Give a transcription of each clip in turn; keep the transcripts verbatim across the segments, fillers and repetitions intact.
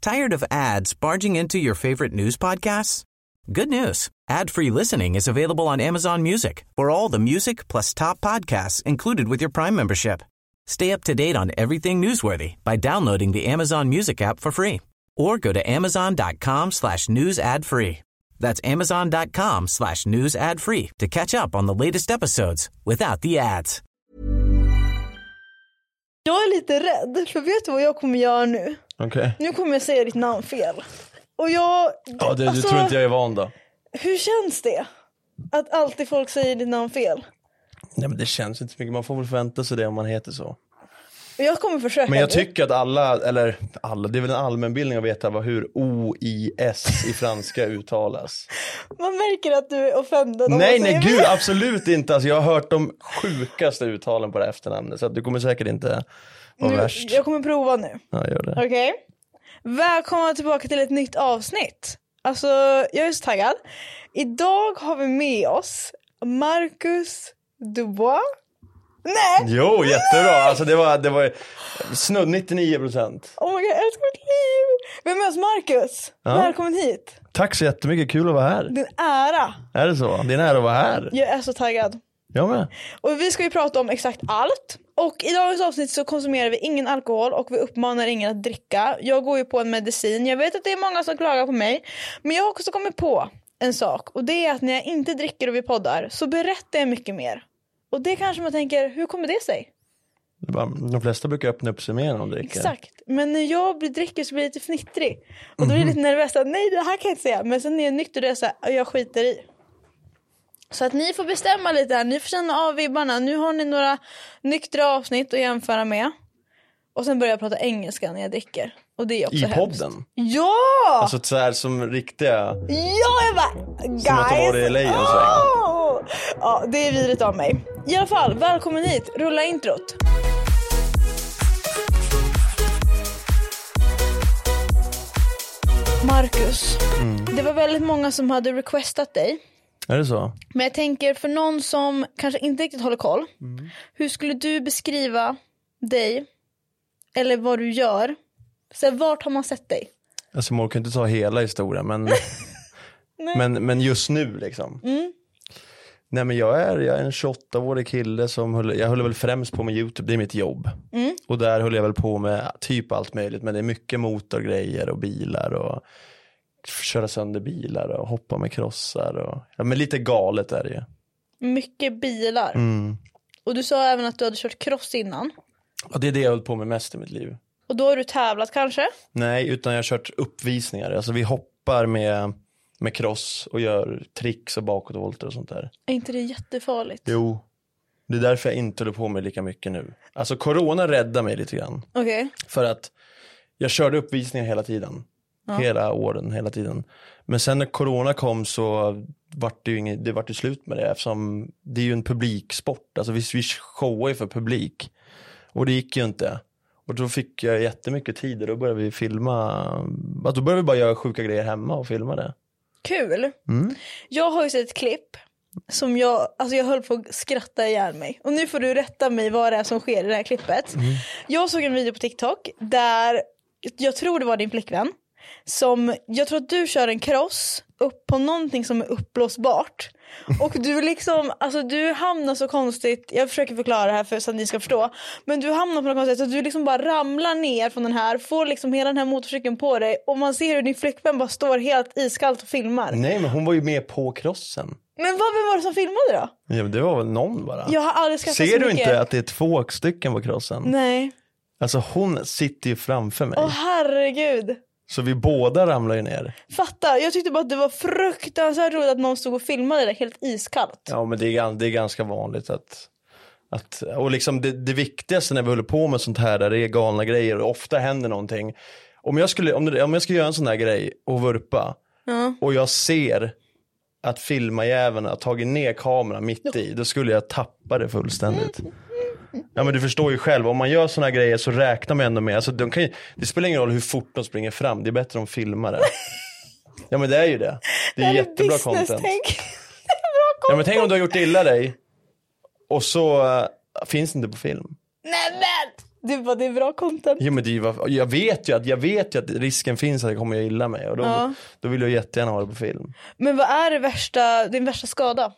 Tired of ads barging into your favorite news podcasts? Good news. Ad-free listening is available on Amazon Music for all the music plus top podcasts included with your Prime membership. Stay up to date on everything newsworthy by downloading the Amazon Music app for free or go to amazon.com slash news ad free. That's amazon.com slash news ad free to catch up on the latest episodes without the ads. Jag är lite rädd, för vet du vad jag kommer göra nu? Okej. Okay. Nu kommer jag säga ditt namn fel. Och jag... Ja, det, alltså, du tror inte jag är van då? Hur känns det? Att alltid folk säger ditt namn fel? Nej, men det känns inte så mycket. Man får väl förvänta sig det om man heter så. Jag kommer försöka. Men jag tycker att alla, eller alla, det är väl en allmänbildning att veta vad, hur O I S i franska uttalas. Man märker att du är offended. Nej, nej, gud, det. Absolut inte. Alltså, jag har hört de sjukaste uttalen på det efternamnet. Så att du kommer säkert inte vara nu, värst. Jag kommer prova nu. Ja, gör det. Okej. Okay. Välkomna tillbaka till ett nytt avsnitt. Alltså, jag är så taggad. Idag har vi med oss Marcus Dubois. Nej! Jo, jättebra. Alltså det var, det var snudd nittionio procent. Oh my god, jag älskar mitt liv. Vi har med oss Marcus. Ja. Välkommen hit. Tack så jättemycket, kul att vara här. Din ära. Är det så? Din ära att vara här. Jag är så taggad. Jag med. Och vi ska ju prata om exakt allt. Och i dagens avsnitt så konsumerar vi ingen alkohol och vi uppmanar ingen att dricka. Jag går ju på en medicin. Jag vet att det är många som klagar på mig. Men jag har också kommit på en sak. Och det är att när jag inte dricker och vi poddar så berättar jag mycket mer. Och det kanske man tänker, hur kommer det sig? De flesta brukar öppna upp sig mer när de dricker. Exakt, men när jag blir dricker så blir jag lite fnittrig. Och då är jag lite nervös, nej det här kan jag inte säga. Men sen är jag nykter och jag säger, jag skiter i. Så att ni får bestämma lite här, ni får känna av vibbarna. Nu har ni några nyktra avsnitt att jämföra med. Och sen börjar jag prata engelska när jag dricker. Och det är också i hemskt. Podden? Ja! Alltså så här som riktiga... Ja, jag bara, guys! Som att de var det i L A en oh! Ja, det är vidrigt av mig. I alla fall, välkommen hit. Rulla introt. Marcus, mm. det var väldigt många som hade requestat dig. Är det så? Men jag tänker för någon som kanske inte riktigt håller koll. Mm. Hur skulle du beskriva dig? Eller vad du gör? Så vart har man sett dig? Alltså man kan inte ta hela historien, men, men, men just nu liksom. Mm. Nej, men jag är, jag är en tjugoåtta-årig kille som höll, jag höll väl främst på med YouTube, det är mitt jobb. Mm. Och där höll jag väl på med typ allt möjligt, men det är mycket motorgrejer och bilar och köra sönder bilar och hoppa med krossar. Och, ja, men lite galet är det ju. Mycket bilar. Mm. Och du sa även att du hade kört cross innan. Ja, det är det jag höll på med mest i mitt liv. Och då har du tävlat kanske? Nej, utan jag har kört uppvisningar. Alltså vi hoppar med, med cross och gör tricks och bakåtvolter och sånt där. Är inte det jättefarligt? Jo, det är därför jag inte håller på med lika mycket nu. Alltså corona räddade mig lite grann. Okej. Okay. För att jag körde uppvisningar hela tiden. Ja. Hela åren, hela tiden. Men sen när corona kom så vart det ju inget, det vart ju slut med det. Eftersom det är ju en publiksport. Alltså vi, vi showar ju för publik. Och det gick ju inte. Och då fick jag jättemycket tid och då började vi filma. Alltså då började vi bara göra sjuka grejer hemma och filma det. Kul. Mm. Jag har ju sett ett klipp som jag, alltså jag höll på att skratta ihjäl mig. Och nu får du rätta mig vad det är som sker i det här klippet. Mm. Jag såg en video på TikTok där jag tror det var din flickvän. Som, jag tror att du kör en cross upp på någonting som är uppblåsbart. Och du liksom, alltså du hamnar så konstigt. Jag försöker förklara det här för så att ni ska förstå. Men du hamnar på något konstigt så att du liksom bara ramlar ner från den här. Får liksom hela den här motorcykeln på dig. Och man ser hur din flickvän bara står helt iskallt och filmar. Nej, men hon var ju med på crossen. Men vad var det som filmade då? Ja, men det var väl någon bara. Jag har aldrig skrattat Ser så du mycket. inte att det är två stycken på crossen? Nej. Alltså hon sitter ju framför mig. Åh herregud. Så vi båda ramlar ju ner. Fatta, jag tyckte bara att det var fruktansvärt roligt att någon stod och filmade det helt iskallt. Ja, men det är, det är ganska vanligt att... att och liksom det, det viktigaste när vi håller på med sånt här, där det är galna grejer och ofta händer någonting. Om jag skulle, om det, om jag ska göra en sån här grej och vurpa mm. och jag ser att filmajäveln har tagit ner kameran mitt i, då skulle jag tappa det fullständigt. Ja, men du förstår ju själv, om man gör såna här grejer så räknar man ändå med, alltså de kan ju, det spelar ingen roll hur fort de springer fram, det är bättre om filmar det. Ja, men det är ju det. Det är, det är jättebra content. Det är bra content. Ja, men tänk om du har gjort illa dig och så uh, finns det inte på film. Nej, men! Du bara, det är bra content. Jo, men det var, jag, vet ju att, jag vet ju att risken finns att det kommer jag illa med. Och då, ja. då vill jag jättegärna ha det på film. Men vad är det värsta, din värsta skada?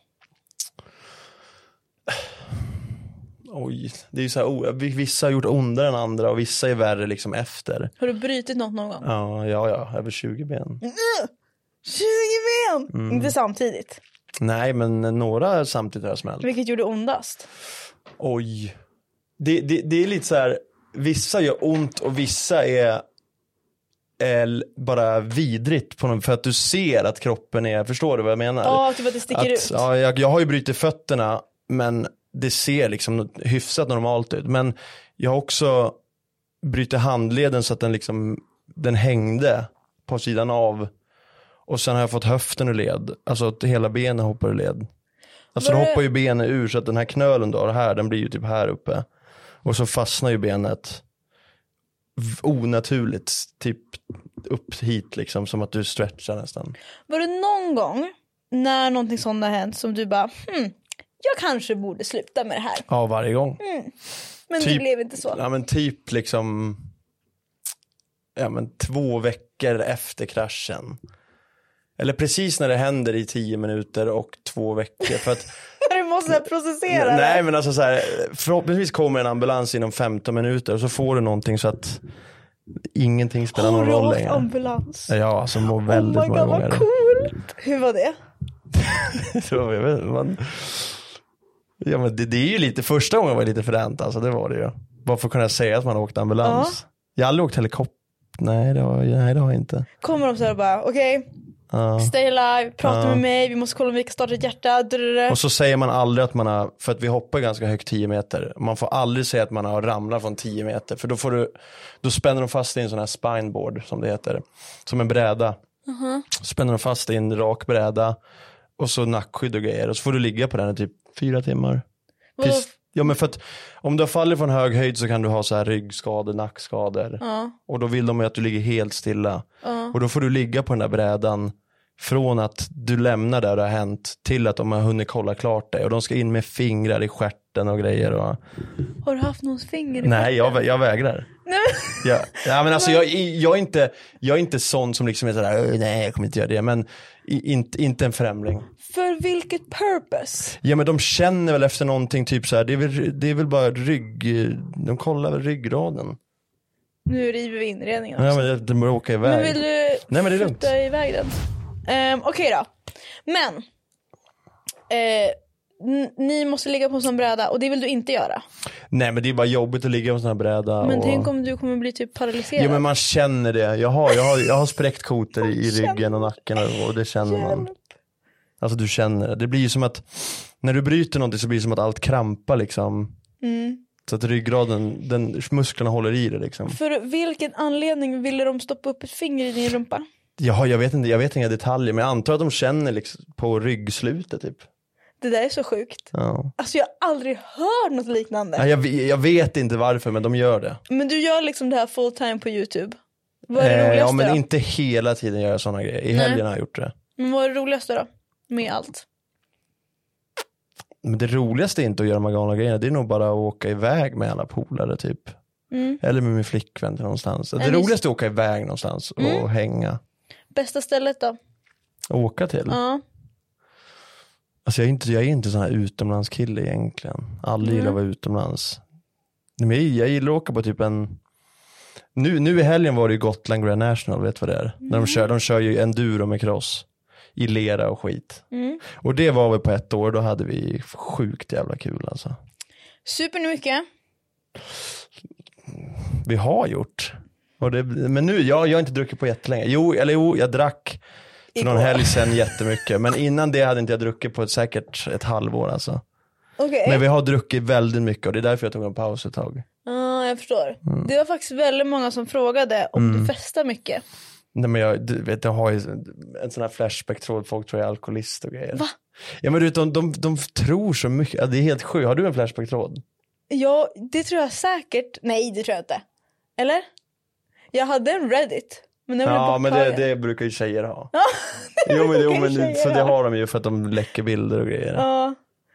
Oj, det är ju så här, vissa har gjort ondare än andra och vissa är värre liksom efter. Har du brutit något någon gång? Ja, ja, ja över tjugo ben. Mm. tjugo ben! Mm. Inte samtidigt. Nej, men några samtidigt har jag smält. Vilket gjorde ondast? Oj. Det, det, det är lite så här, vissa gör ont och vissa är, är bara vidrigt på någon, för att du ser att kroppen är, förstår du vad jag menar? Ja, typ att det sticker att, ut. Ja, jag, jag har ju brutit fötterna, men det ser liksom hyfsat normalt ut. Men jag har också brutit handleden så att den liksom, den hängde på sidan av. Och sen har jag fått höften ur led. Alltså att hela benen hoppar ur led. Alltså då hoppar ju benen ur, så att den här knölen då här, den blir ju typ här uppe. Och så fastnar ju benet onaturligt typ upp hit liksom, som att du stretchar nästan. Var det någon gång när någonting sånt har hänt som du bara, hmm, jag kanske borde sluta med det här? Ja, varje gång. Mm. Men typ, det blev inte så. Ja, men typ liksom ja, men två veckor efter kraschen. Eller precis när det händer i tio minuter och två veckor. För att du måste processera. Nej, men alltså så här, förhoppningsvis kommer en ambulans inom femton minuter och så får du någonting så att ingenting spelar någon roll längre. Har du åkt ambulans? Ja, alltså mår väldigt oh my många God, gånger. Vad coolt. Hur var det? Så, jag vet, man, ja, men det, det är ju lite, första gången var det lite fränt, alltså det var det ju. Bara för att kunna säga att man har åkt ambulans. Ja. Jag har aldrig åkt helikopter. Nej, det har, nej, det har jag inte. Kommer de så här och bara, okej. Okay. Uh, Stay alive, prata uh. med mig, vi måste kolla om vi kan starta ett hjärta. Drrr. Och så säger man aldrig att man har, för att vi hoppar ganska högt tio meter. Man får aldrig säga att man har ramlat från tio meter. För då får du, då spänner de fast i en sån här spineboard som det heter. Som en bräda. Uh-huh. Spänner de fast i en rak bräda. Och så nackskydd och grejer. Och så får du ligga på den i typ fyra timmar. Uh. Tills, ja, men för att om du har fallit från hög höjd så kan du ha så här ryggskador, nackskador. Uh. Och då vill de ju att du ligger helt stilla. Uh. Och då får du ligga på den där brädan från att du lämnar där det har hänt till att de har hunnit kolla klart dig. Och de ska in med fingrar i stjärten och grejer. Och... Har du haft någons finger i Nej, jag, jag vägrar. Nej. Ja, ja, men alltså jag, jag, är inte, jag är inte sån som liksom är sådär, nej jag kommer inte göra det. Men inte, inte en främling. För vilket purpose? Ja, men de känner väl efter någonting typ så här. Det är väl, det är väl bara rygg. De kollar väl ryggraden. Nu river vi inredningen också. Ja, men det, det må åka iväg. Men vill du nej, men det är lugnt. flytta iväg den? Um, Okej okay då. Men eh, n- ni måste ligga på en sån bräda. Och det vill du inte göra. Nej, men det är bara jobbigt att ligga på en sån här bräda. Men och... tänk om du kommer bli typ paralyserad. Ja, men man känner det. Jag har, jag har, jag har spräckt kotor i ryggen och nacken. Och det känner man. Alltså du känner det. Det blir ju som att när du bryter någonting så blir det som att allt krampar liksom. Mm. Så att ryggraden, den, musklerna håller i det liksom. För vilken anledning ville de stoppa upp ett finger i din rumpa? Ja, jag vet inte, jag vet inga detaljer, men jag antar att de känner liksom på ryggslutet typ. Det där är så sjukt. Ja. Alltså jag har aldrig hört något liknande. Ja, jag, jag vet inte varför, men de gör det. Men du gör liksom det här full time på YouTube. Vad är det eh, roligaste Ja, men då? inte hela tiden gör jag sådana grejer. I helgen Nej. har jag gjort det. Men vad är det roligaste då? Med allt. Men det roligaste är inte att göra de här galna grejerna. Det är nog bara att åka iväg med alla polare typ. Mm. Eller med min flickvän till någonstans. Det Eller... roligaste är att åka iväg någonstans och mm. hänga. Bästa stället då? Åka till? Ja. Alltså jag är inte, jag är inte sån här utomlandskille egentligen. Aldrig mm. gillar att vara utomlands. Men jag, jag gillar att åka på typ en... Nu, nu i helgen var det ju Gotland Grand National, vet vad det är? Mm. När de kör, de kör ju enduro med cross. I lera och skit. Mm. Och det var vi på ett år, då hade vi sjukt jävla kul alltså. Super ni mycket? Vi har gjort. Och det, men nu, jag, jag har inte druckit på jättelänge. Jo, eller jo, jag drack för Igår. någon helg sedan jättemycket. Men innan det hade inte jag druckit på ett, säkert ett halvår alltså. Okay. Men vi har druckit väldigt mycket och det är därför jag tog en paus ett tag. Ja, ah, jag förstår. Mm. Det var faktiskt väldigt många som frågade om mm. du festar mycket. Nej, men jag, du vet, jag har ju en sån här flashback-tråd, folk tror jag är alkoholist och grejer. Va? Ja, men du vet, de, de, de tror så mycket, ja, det är helt sjukt. Har du en flashback-tråd? Ja, det tror jag säkert. Nej, det tror jag inte. Eller? Jag hade en Reddit. Men det var ja, men det, det brukar ju tjejer ha. Ja, det jo, men, jo, men tjejer så det har de ju för att de läcker bilder och grejer. Ja.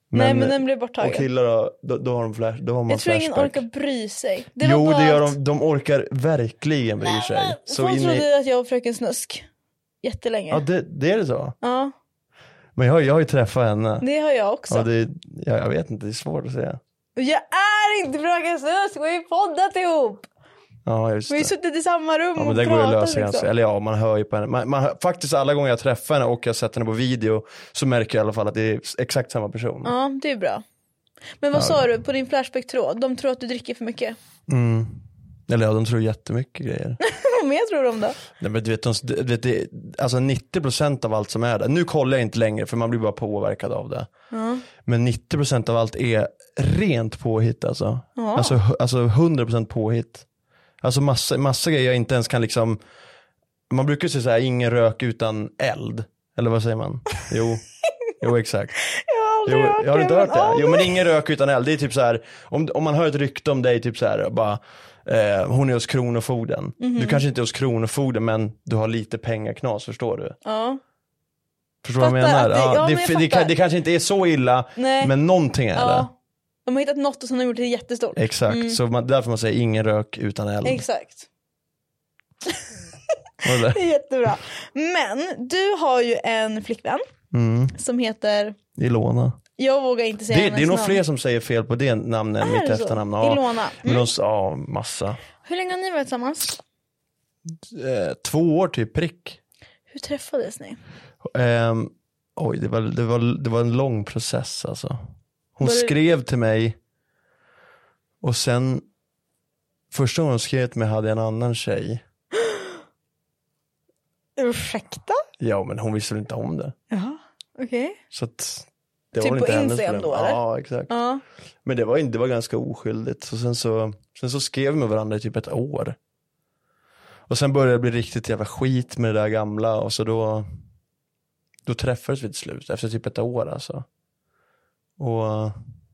Men, Nej men den blir borttagen. Och killar då, då, då har de flash, då har man jag tror flashback. ingen orkar bry sig. Det jo bara det gör att... de, de orkar verkligen bry sig. Nej, så folk in trodde i... att jag och fröken Snusk jättelänge. Ja det, det är det så. Ja. Men jag, jag har ju träffat henne. Det har jag också. Ja, det, jag, jag vet inte, det är svårt att säga. Jag är inte fröken Snusk, vi har ju poddat ihop. Ja, just Vi har ju det. suttit i samma rum Ja, men och det går ju att pratat lösa ganska, liksom. eller ja, man hör ju på henne. Man, man, faktiskt alla gånger jag träffar henne och jag sett henne på video så märker jag i alla fall att det är exakt samma person. Ja, det är bra. Men vad Ja. sa du på din Flashback-tråd? De tror att du dricker för mycket. Mm. Eller ja, de tror jättemycket grejer. Vad mer tror de då? Nej, men du vet, de, du vet det, alltså nittio procent av allt som är där. Nu kollar jag inte längre för man blir bara påverkad av det. Ja. Men nittio procent av allt är rent påhitt alltså. Ja. Alltså, alltså hundra procent påhitt. Alltså massa, massa grejer jag inte ens kan liksom. Man brukar säga så här, ingen rök utan eld. Eller vad säger man? Jo, jo exakt. Jag har aldrig Jo, hört jag har det, inte hört men- det. Åh, Jo men ingen rök utan eld. Det är typ så här. Om, om man hör ett rykte om dig typ så här. Bara, eh, hon är hos kronofogden. Mhm. Du kanske inte är hos kronofogden men du har lite pengaknas, förstår du? Ja. Förstår du vad jag Fattar menar? att det- ja, Ja, men det, jag det, det, fattar. kan- det kanske inte är så illa. Nej. Men någonting är det. Ja. De har hittat något och sen har de gjort det jättestort. Exakt, Mm. så man, därför man säger ingen rök utan eld. Exakt. Var det? Det är jättebra. Men du har ju en flickvän Mm. som heter... Ilona. Jag vågar inte säga Det, hennes det är nog namn. fler som säger fel på det namnet än Är mitt det så? efternamn. Ja. Ilona. Men Mm. de, ja, massa. Hur länge har ni varit tillsammans? Eh, två år typ prick. Hur träffades ni? Ehm, oj, det var, det, var, det var en lång process alltså. Hon Var det- skrev till mig och sen första gången hon skrev till mig hade jag en annan tjej. Ursäkta? Ja, men hon visste väl inte om det. Jaha, okej. Så att det Typ var väl på inte hennes Instagram problem. då, eller? Ja, exakt. Ja. Men det var, inte- det var ganska oskyldigt. Så sen, så sen så skrev vi med varandra i typ ett år. Och sen började det bli riktigt jävla skit med det där gamla. Och så då, då träffades vi till slut efter typ ett år alltså. Och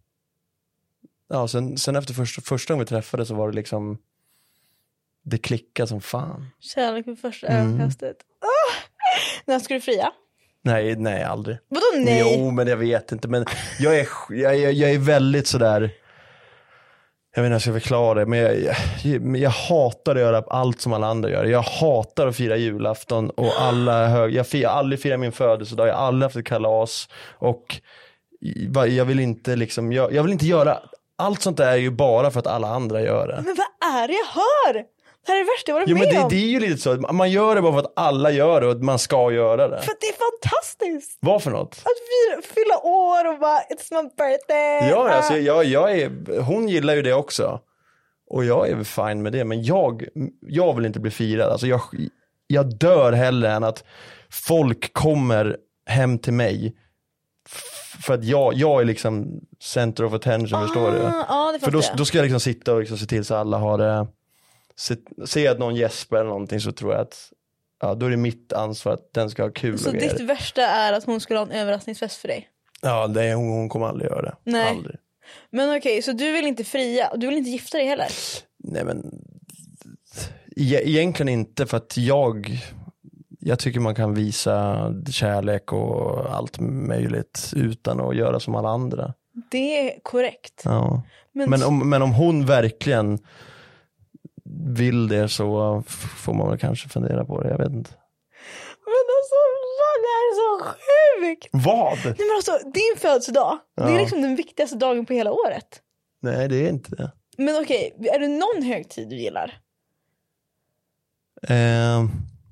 ja, sen, sen efter första, första gången vi träffades så var det liksom, det klickade som fan. Kärlek vid första Mm. ögonkastet. Ah! När ska du fria? Nej, nej aldrig. Vadå nej? Jo, men jag vet inte. Men jag är, jag, jag, jag är väldigt sådär, jag vet inte hur jag ska förklara det, men jag, jag, jag hatar att göra allt som alla andra gör. Jag hatar att fira julafton och alla hög, jag firar aldrig fira min födelsedag, jag har aldrig haft ett kalas och jag vill inte liksom, jag, jag vill inte göra, allt sånt där är ju bara för att alla andra gör det. Men vad är det jag hör? Det här är det värsta jag varit Jo, men med det, om. det är ju lite så, man gör det bara för att alla gör det och att man ska göra det. För att det är fantastiskt. Vad för något? Att fira, fylla år och bara, it's my birthday. Ja, Ah. alltså, jag, jag är, hon gillar ju det också. Och jag är väl fine med det. Men jag, jag vill inte bli firad. Alltså jag, jag dör hellre än att folk kommer hem till mig. F- För att jag, jag är liksom center of attention, förstår du? Ja, det För fattar då, jag. då ska jag liksom sitta och liksom se till så alla har det. Se, se att någon gäspar eller någonting så tror jag att ja, då är det mitt ansvar att den ska ha kul Så och grejer. ditt värsta är att hon skulle ha en överraskningsfest för dig? Ja, det är, hon, hon kommer aldrig göra det. Nej. Aldrig. Men okej, så du vill inte fria och du vill inte gifta dig heller? Nej men e- egentligen inte, för att jag jag tycker man kan visa kärlek och allt möjligt utan att göra som alla andra. Det är korrekt. Ja. Men, Men om, men om hon verkligen vill det så f- får man väl kanske fundera på det, jag vet inte. men alltså, fan, det här är så sjukt! Vad? Nej men alltså, din födelsedag, det är Ja. liksom den viktigaste dagen på hela året. Nej, det är inte det. Men okej, är det någon högtid du gillar? Eh,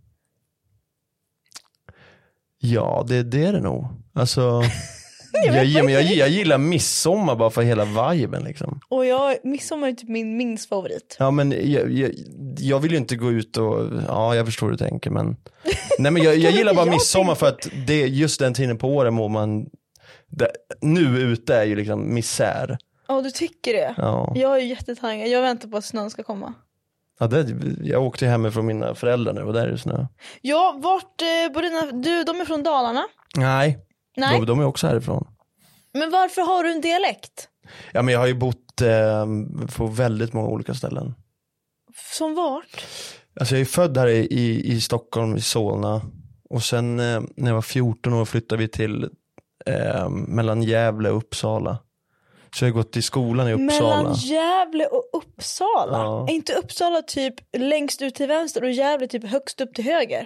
ja, det, det är det nog. Alltså jag, vet jag, jag, inte. jag gillar midsommar bara för hela viben liksom. Och jag, midsommar är typ min minst favorit. Ja, men jag, jag, jag vill ju inte gå ut och, ja jag förstår hur du tänker, men nej, men jag, jag gillar bara Jag midsommar för att det är just den tiden på året mår man det, nu ute är ju liksom misär. Ja, du tycker det? Ja. Jag är jättetaggad, jag väntar på att snön ska komma. Ja, det, jag åkte hemifrån mina föräldrar nu och där är det snö. Ja, vart eh, bor dina, du, de är från Dalarna? Nej, Nej, de, de är också härifrån. men varför har du en dialekt? Ja, men jag har ju bott eh, på väldigt många olika ställen. Som vart? Alltså jag är född här i, i, i Stockholm, i Solna. Och sen eh, när jag var fjorton år flyttade vi till eh, mellan Gävle och Uppsala. Så jag har gått i skolan i Uppsala. Mellan Gävle och Uppsala? Ja. Är inte Uppsala typ längst ut till vänster och Gävle typ högst upp till höger?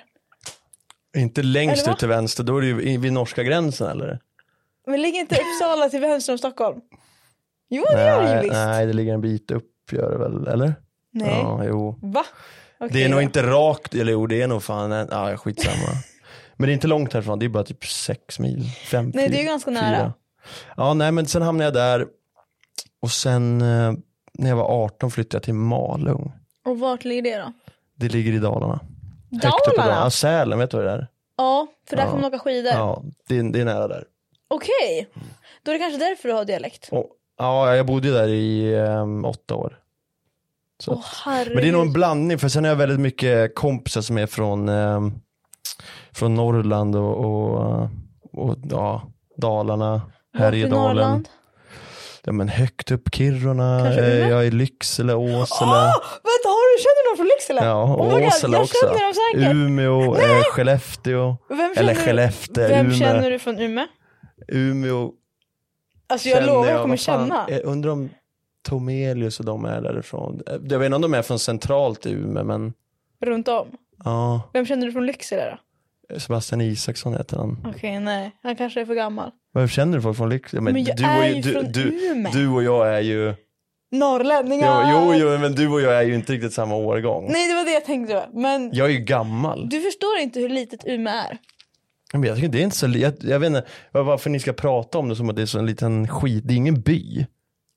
Inte längst ut till vänster, då är det ju vid norska gränsen eller? Men ligger inte Uppsala till vänster om Stockholm? Jo, det gör det ju visst. Nej, det ligger en bit upp, gör det väl, eller? Nej. Ja, jo. Va? Okay, det är då. nog inte rakt, eller jo, det är nog fan, en, ja, skitsamma. Men det är inte långt härifrån, det är bara typ sex mil, fem, Nej, det är ju ganska fyra. nära. Ja, nej, men sen hamnade jag där. Och sen eh, när jag var arton flyttade jag till Malung. Och vart ligger det då? Det ligger i Dalarna. Dalarna? Ja, Sälen, vet du vad det är? Ja, för där ja. kan man åka skidor. Ja, det är, det är nära där. Okej, okay. Då är det kanske därför du har dialekt. Och, ja, jag bodde där i um, åtta år. Så. Oh, men det är nog en blandning, för sen har jag väldigt mycket kompisar som är från, um, från Norrland och, och, och ja, Dalarna, Härjedalen. Ja, men högt upp Kiruna, eh, jag är Lycksele, Åsele. Åh, vänta, har du, känner någon från Lycksele? Ja, och oh Åsele jag också. Känner dem säkert. Umeå, eh, Skellefteå. Vem eller Skellefteå, Vem Umeå. känner du från Umeå? Umeå. Alltså jag lovar jag kommer känna. Jag undrar om Tomelius och de är därifrån. Jag vet inte om de är från centralt i Umeå, men... Runt om? Ja. Vem känner du från Lycksele då? Sebastian Isaksson heter han. Okej, okay, nej. Han kanske är för gammal. Vad känner du folk från Lycksele? Men, men jag du är och, ju du, från du, Umeå. Du och jag är ju... Norrlänningar. Jo, jo, men du och jag är ju inte riktigt samma årgång. Nej, det var det jag tänkte. Men jag är ju gammal. Du förstår inte hur litet Umeå är. Men jag tycker det är inte så... Jag, jag vet inte varför ni ska prata om det som att det är så en liten skit. Det är ingen by.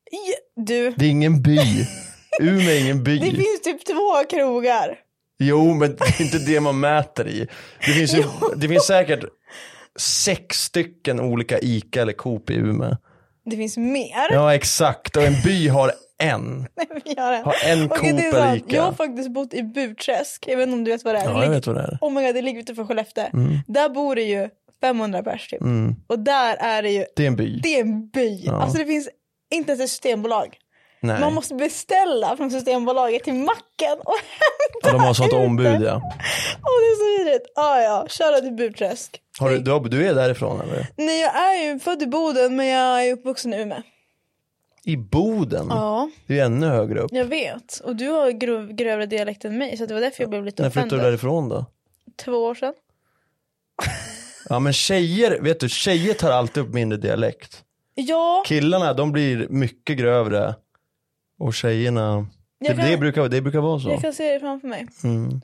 Du. Det är ingen by. Umeå är ingen by. Det finns typ två krogar. Jo, men det är inte det man mäter i. Det finns, ju, det finns säkert sex stycken olika Ica eller Coop i Umeå. Det finns mer. Ja, exakt. Och en by har en. Nej, vi har en. Har en Coop eller Ica. Jag har faktiskt bott i Burträsk. Jag vet inte om du vet vad det är. Ja, det ligger... jag vet vad det är. Oh my god, det ligger utanför Skellefteå. Mm. Där bor det ju femhundra pers typ. Mm. Och där är det ju... Det är en by. Det är en by. Ja. Alltså det finns inte ens ett systembolag. Nej. Man måste beställa från Systembolaget till macken och hämta. Ja, de har sånt ute. ombud, ja. Åh, oh, det är så vidrigt. Ah, ja, köra till Burträsk. Har du, du, du är därifrån eller? Nej, jag är ju född i Boden, men jag är uppvuxen i Umeå. I Boden? Ja. Det är ännu högre upp. Jag vet. Och du har grov, grövre dialekt än mig, så det var därför jag blev lite När offended. flyttade du därifrån då? Två år sedan. Ja, men tjejer, vet du, tjejer tar alltid upp mindre dialekt. Ja. Killarna, de blir mycket grövre. Och tjejerna, det, kan, det, brukar, det brukar vara så. Jag kan se det framför mig. Mm.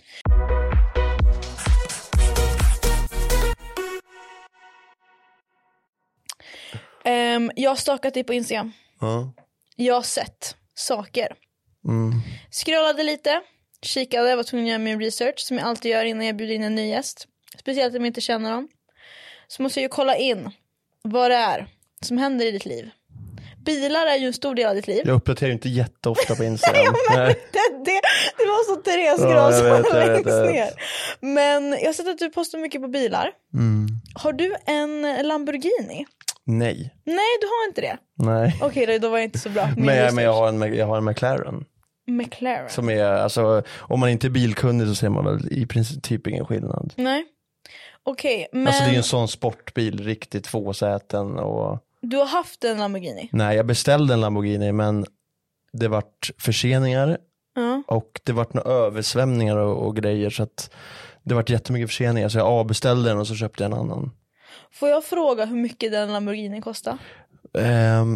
Um, jag har stakat dig på Instagram. Ja. Jag har sett saker. Mm. Scrollade lite, kikade, jag var tvungen att göra min research som jag alltid gör innan jag bjuder in en ny gäst. Speciellt om jag inte känner dem. Så måste jag ju kolla in vad det är som händer i ditt liv. Bilar är ju en stor del av ditt liv. Jag uppdaterar ju inte jätteofta på Instagram. Nej, det, det, det var så Therese Gras ja, längst ner. Men jag har sett att du postar mycket på bilar. Mm. Har du en Lamborghini? Nej. Nej, du har inte det? Nej. Okej, okay, då var jag inte så bra. Men, jag, men jag, har en, jag har en McLaren. McLaren? Som är, alltså, om man inte är bilkunnig så ser man väl i princip ingen skillnad. Nej. Okej, okay, men... Alltså det är ju en sån sportbil, riktigt två säten och... Du har haft en Lamborghini? Nej, jag beställde en Lamborghini men det vart förseningar uh. och det vart några översvämningar och, och grejer så att det vart jättemycket förseningar så jag avbeställde den och så köpte jag en annan. Får jag fråga hur mycket den Lamborghini kostar? Um,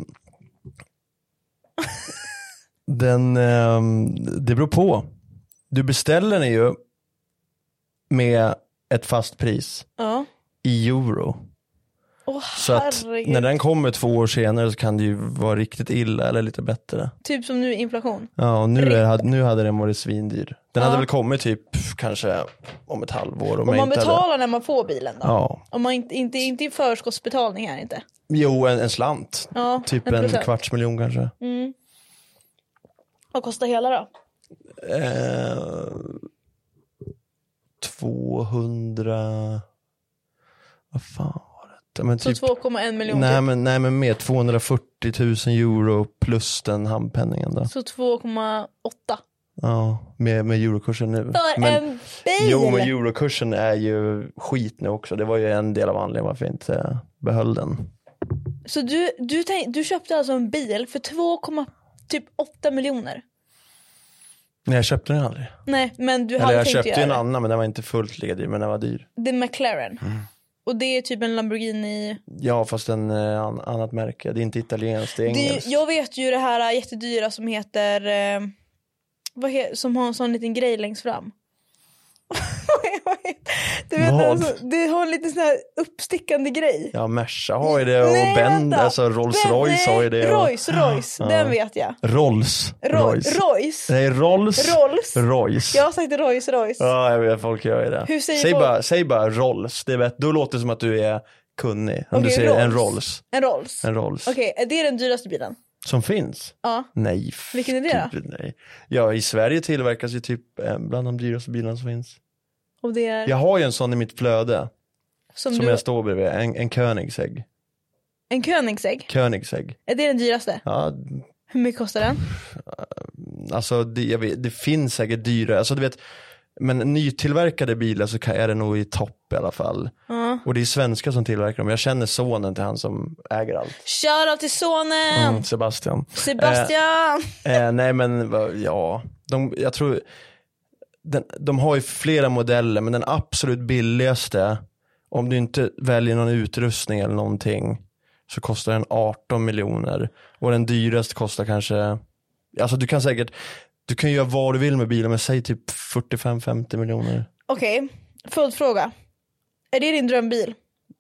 den, um, det beror på. Du beställer den ju med ett fast pris uh. i euro. Oh, så att när den kommer två år senare så kan det ju vara riktigt illa eller lite bättre. Typ som nu inflation. Ja, och nu, är, nu hade den varit svindyr. Den ja. hade väl kommit typ kanske om ett halvår. Om och man betalar hade... när man får bilen då? Ja. Om man inte, inte, inte i förskottsbetalning här inte? Jo, en, en slant. Ja, typ en, en kvarts miljon kanske. Mm. Vad kostar hela då? Eh, tvåhundra... Vad fan? Men så typ, två komma en miljon nej, typ. men, nej men med tvåhundrafyrtio tusen euro plus den handpenningen då. Så två komma åtta. Ja, med, med eurokursen nu. För men, en bil! Jo, men eurokursen är ju skit nu också. Det var ju en del av anledningen varför jag inte behöll den. Så du, du, tänk, du köpte alltså en bil för två komma åtta miljoner? Nej, jag köpte den aldrig. Nej, men du Eller hade jag tänkt köpte göra en det. annan, men den var inte fullt ledig, men den var dyr. Det är McLaren. Mm. Och det är typ en Lamborghini. Ja, fast en eh, an, annat märke. Det är inte italienskt, det är Det, engelskt. jag vet ju det här jättedyra som heter... Eh, vad he, som har en sån liten grej längst fram. Du vet, Vad? alltså, det har en liten sån här uppstickande grej. Ja, Merca har ju det och Nej, Ben, vänta. alltså Rolls Ben- Royce nej, har ju det. Och, Rolls Royce, Ja. den vet jag. Rolls Ro- Royce. Royce. Nej, Rolls Rolls. Royce. Jag har sagt Rolls Royce. Ja, jag vet, folk gör ju det. Hur säger säg, folk? bara, säg bara Rolls, det vet, då låter det som att du är kunnig. Om Okej, du säger en Rolls. Rolls. En Rolls. En Rolls. Okej, är det den dyraste bilen? Som finns? Ja. Nej. Vilken är det då? Gud, nej. Ja, i Sverige tillverkas ju typ eh, bland de dyraste bilarna som finns. Och det är Jag har ju en sån i mitt flöde. som, Som du... jag står bredvid, en, en Koenigsegg. En Koenigsegg? Koenigsegg. Är det den dyraste? Ja, Hur mycket kostar den? alltså det, jag vet, det finns säkert dyrare. Alltså du vet, men nytillverkade bilar så kan, är det nog i topp i alla fall. Ja. Och det är svenskar som tillverkar dem. Jag känner sonen till han som äger allt. Shoutout till sonen! Mm, Sebastian. Sebastian! Eh, eh, nej men va- ja, de, jag tror den, de har ju flera modeller, men den absolut billigaste, om du inte väljer någon utrustning eller någonting, så kostar den arton miljoner. Och den dyraste kostar kanske, alltså du kan säkert, du kan göra vad du vill med bilen, men säg typ fyrtiofem femtio miljoner. Okej, följdfråga. Är det din drömbil?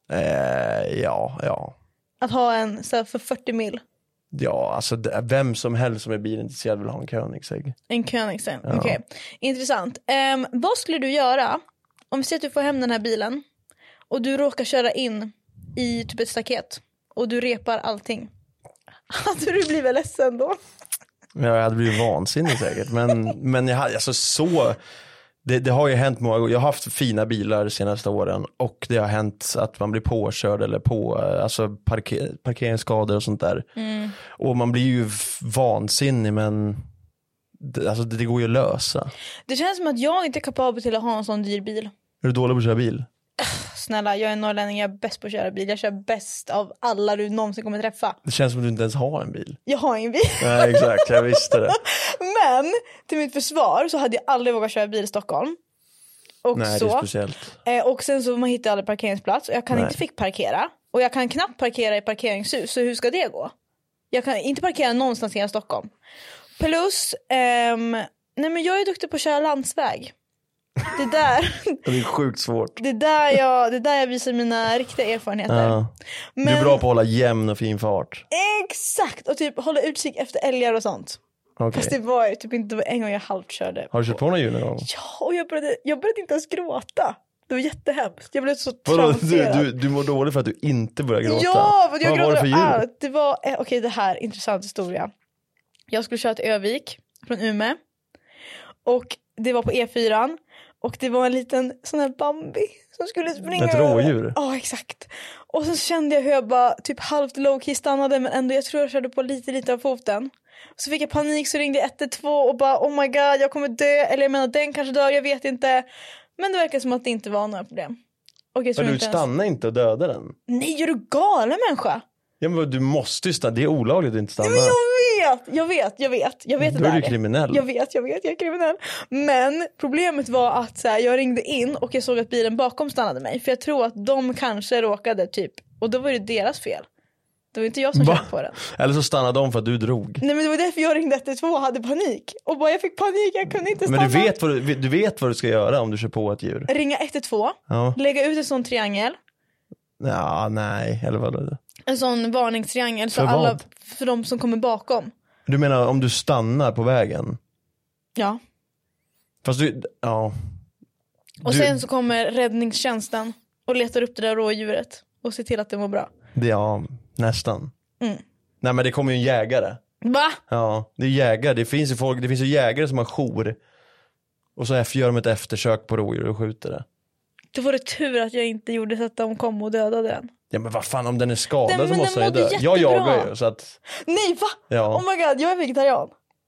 Eh, ja, ja. Att ha en så här, för fyrtio mil? Ja, alltså det- vem som helst som är bilintresserad vill ha en Koenigsegg. En Koenigsegg, Ja. okej. Intressant. Ehm, vad skulle du göra om vi ser att du får hem den här bilen och du råkar köra in i typ ett staket och du repar allting? Hade du blivit ledsen då? Jag hade blivit vansinnig säkert, men, men jag hade, alltså så, det, det har ju hänt många gånger. Jag har haft fina bilar de senaste åren och det har hänt att man blir påkörd eller på, alltså parker, parkeringsskador och sånt där. Mm. Och man blir ju vansinnig, men det, alltså det, det går ju att lösa. Det känns som att jag inte är kapabel till att ha en sån dyr bil. Är du dålig på att köra bil? Snälla, jag är norrlänning, jag är bäst på att köra bil. Jag kör bäst av alla du någonsin kommer träffa. Det känns som att du inte ens har en bil. Jag har ingen bil. Nej, exakt, jag visste det. Men till mitt försvar så hade jag aldrig vågat köra bil i Stockholm. Och Nej, så. det är speciellt. Eh, och sen så man hittar aldrig parkeringsplats och jag kan Nej. inte fick parkera. Och jag kan knappt parkera i parkeringshus, så hur ska det gå? Jag kan inte parkera någonstans i Stockholm. Plus, ehm, nej men jag är duktig på att köra landsväg. Det där, Det är sjukt svårt. det där jag, det där jag visar mina riktiga erfarenheter. Ja. Men, Du är bra på att hålla jämn och fin fart. Exakt, och typ hålla utkik efter älgar och sånt. Okej. Fast det var ju typ inte en gång jag halvkörde. Har du kört på någon djur någon gång? Ja, och jag började, jag började inte ens gråta. Det var jättehemskt. Jag blev så Vadå, du, traumatiserad. du, du mår dåligt för att du inte börjar gråta? Ja, för jag Vad var det för gråter djur? allt. Det var, eh, okej det här, intressant historia. Jag skulle köra till Övik från Umeå. Och det var på E fyran. Och det var en liten sån här Bambi som skulle springa Ett över. rådjur? Ja, exakt. Och sen kände jag hur jag bara typ halvt low-key stannade, men ändå jag tror jag körde på lite lite av foten. Så fick jag panik, så ringde jag ett ett två och bara oh my god, jag kommer dö. Eller jag menar den kanske dör, jag vet inte. Men det verkar som att det inte var några problem. Och jag tror Men du inte ens... stannar inte och dödar den? Nej, är du galen människa? Ja, men du måste ju stanna, det är olagligt att inte stanna. Men jag vet, jag vet, jag vet, jag vet Då det är där. du kriminell. Jag vet, jag vet, jag är kriminell. Men problemet var att så här, jag ringde in och jag såg att bilen bakom stannade mig. För jag tror att de kanske råkade typ, och då var det deras fel. Det var inte jag som Va? körde på den. Eller så stannade de för att du drog. Nej, men det var därför jag ringde ett ett två och hade panik. Och bara jag fick panik, jag kunde inte stanna. Men du vet, vad du, du vet vad du ska göra om du kör på ett djur? Ringa ett ett två, Ja. lägga ut en sån triangel. Ja, nej, eller vad? En sån varningstriangel så För alla, vad? för de som kommer bakom. Du menar om du stannar på vägen? Ja. Fast du, ja. Och Du- sen så kommer räddningstjänsten och letar upp det där rådjuret och ser till att det mår bra. Det, ja, nästan. Mm. Nej, men det kommer ju en jägare. Va? Ja, det är jägare. Det finns ju folk, det finns ju jägare som har jour. Och så gör de ett eftersök på rådjur och skjuter det. Då var det tur att jag inte gjorde så att de kom och dödade den. Ja, men vad fan, om den är skadad Nej, så men måste den den ju mådde dö. Jag jättebra. jagar ju, så att... Nej, va? Ja. Oh my god, jag är vegetarian.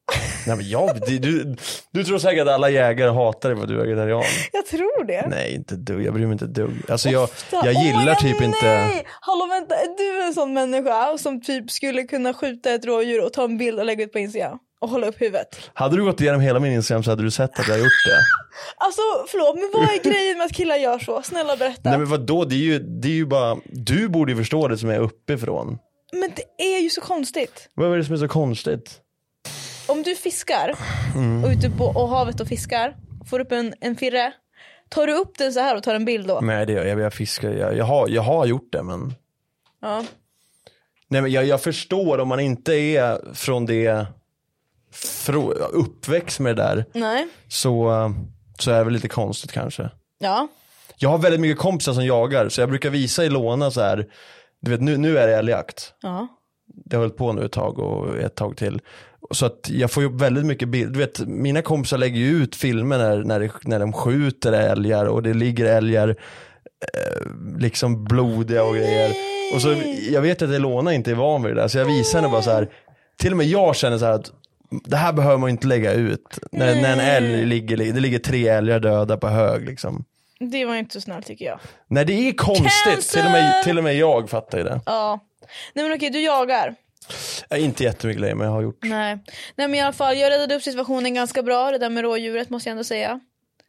Nej, men jag, du, du tror säkert att alla jägare hatar dig för att du är vegetarian. Jag tror det. Nej, inte dugg. Jag bryr mig inte dugg. Alltså jag, Ofta. jag gillar Åh, typ nej. inte... Hallå vänta, är du en sån människa som typ skulle kunna skjuta ett rådjur och ta en bild och lägga ut på Instagram och hålla upp huvudet? Hade du gått igenom hela min Instagram så hade du sett att jag har gjort det. Alltså förlåt, men vad är grejen med att killar gör så? Snälla berätta. Nej men vadå, det är ju, det är ju bara... Du borde ju förstå det som är uppifrån. Men det är ju så konstigt. Vad är det som är så konstigt? Om du fiskar Mm. och ute på och havet och fiskar, får upp en, en firre, tar du upp den så här och tar en bild då? Nej, det gör jag. Jag fiskar. Jag, jag, har, jag har gjort det, men... Ja. Nej, men jag, jag förstår om man inte är från det... Frå, uppväxt med det där. Nej. Så, så är det väl lite konstigt kanske. Ja. Jag har väldigt mycket kompisar som jagar. Så jag brukar visa i låna så här. Du vet, nu, nu är det älgjakt. Ja. Det har hållit på nu ett tag och ett tag till. Så att jag får ju upp väldigt mycket bild. Du vet, mina kompisar lägger ju ut filmer när, när, det, när de skjuter älgar. Och det ligger älgar eh, liksom blodiga och grejer. Och så, jag vet att Elona inte är van vid det där. Så jag visar henne bara så här. Till och med jag känner så här att det här behöver man inte lägga ut. När, när en älg ligger, det ligger tre älgar döda på hög liksom. Det var inte så snällt tycker jag. Nej, det är konstigt. Till och, med, till och med jag fattar ju det. Ja. Nej men okej, du jagar. Jag är inte jättemycket längre, men jag har gjort. Nej. Nej men i alla fall, jag räddade upp situationen ganska bra. Det där med rådjuret måste jag ändå säga.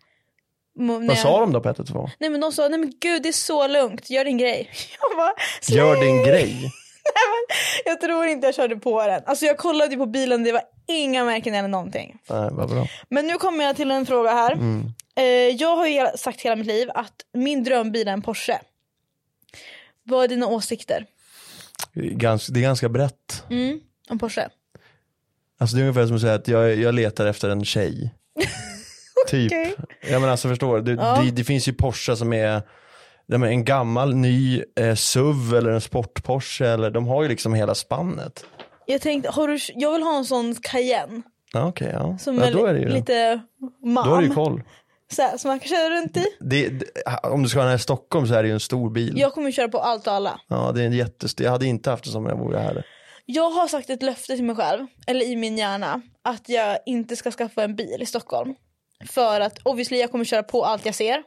M- Vad sa de då på ett och två? Nej men de sa, nej men gud det är så lugnt, gör din grej. Jag bara, Gör din grej. Nej, men jag tror inte jag körde på den. Alltså jag kollade ju på bilen, det var inga märken eller någonting. Nej, vad bra. Men nu kommer jag till en fråga här. Mm. eh, Jag har ju sagt hela mitt liv att min drömbil är en Porsche. Vad är dina åsikter? Ganska, det är ganska brett. Mm, om Porsche. Alltså det är ungefär som att säga att jag, jag letar efter en tjej. Typ. Okej. Ja men alltså förstår du, det, Ja. det, det finns ju Porsche som är en gammal ny eh, S U V eller en sport Porsche eller de har ju liksom hela spannet. Jag tänkte, har du, jag vill ha en sån Cayenne. Ja okej, okay, ja. Som ja, är, då är det ju lite mam. Då har du ju koll. Så här, som man kan köra runt i. Det, det, om du ska ha den här i Stockholm så är det ju en stor bil. Jag kommer köra på allt och alla. Ja, det är en jättestor. Jag hade inte haft det som jag vore här. Jag har sagt ett löfte till mig själv, eller i min hjärna, att jag inte ska skaffa en bil i Stockholm. För att obviously jag kommer köra på allt jag ser.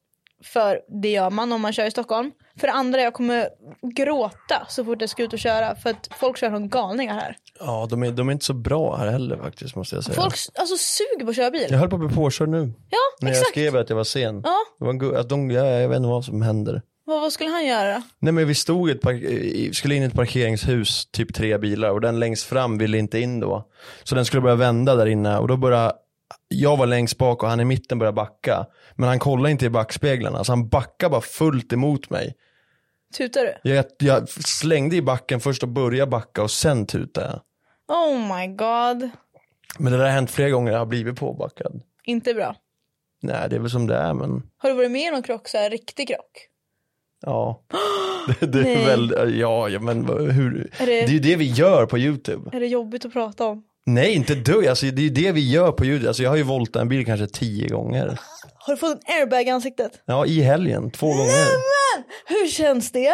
För det gör man om man kör i Stockholm. För det andra, jag kommer gråta så fort jag ska ut och köra. För att folk kör som galningar här. Ja, de är, de är inte så bra här heller faktiskt, måste jag säga. Folk alltså suger på att köra bil. Jag höll på att bli påkörd nu. Ja, När exakt. jag skrev att jag var sen. Ja. Det var en gu- att de, jag, jag vet inte vad som händer. Vad, vad skulle han göra? Nej men vi stod i ett park- i- skulle in i ett parkeringshus, typ tre bilar. Och den längst fram ville inte in då. Så den skulle börja vända där inne. Och då började, jag var längst bak och han i mitten började backa. Men han kollade inte i backspeglarna. Så han backade bara fullt emot mig. Tutar du? Jag, jag slängde i backen först och började backa och sen tutade jag. Oh my god. Men det där har hänt flera gånger, jag har blivit påbackad. Inte bra. Nej, det är väl som det är, men... Har du varit med i någon krock, så här riktig krock? Ja. det, det är Nej. väl... Ja, ja men hur... Är Det det, är ju det vi gör på YouTube. är det jobbigt att prata om? Nej, inte du. Alltså, det är ju det vi gör på YouTube. Alltså, jag har ju voltat en bil kanske tio gånger. Har du fått en airbag i ansiktet? Ja, i helgen. Två gånger. Men hur känns det?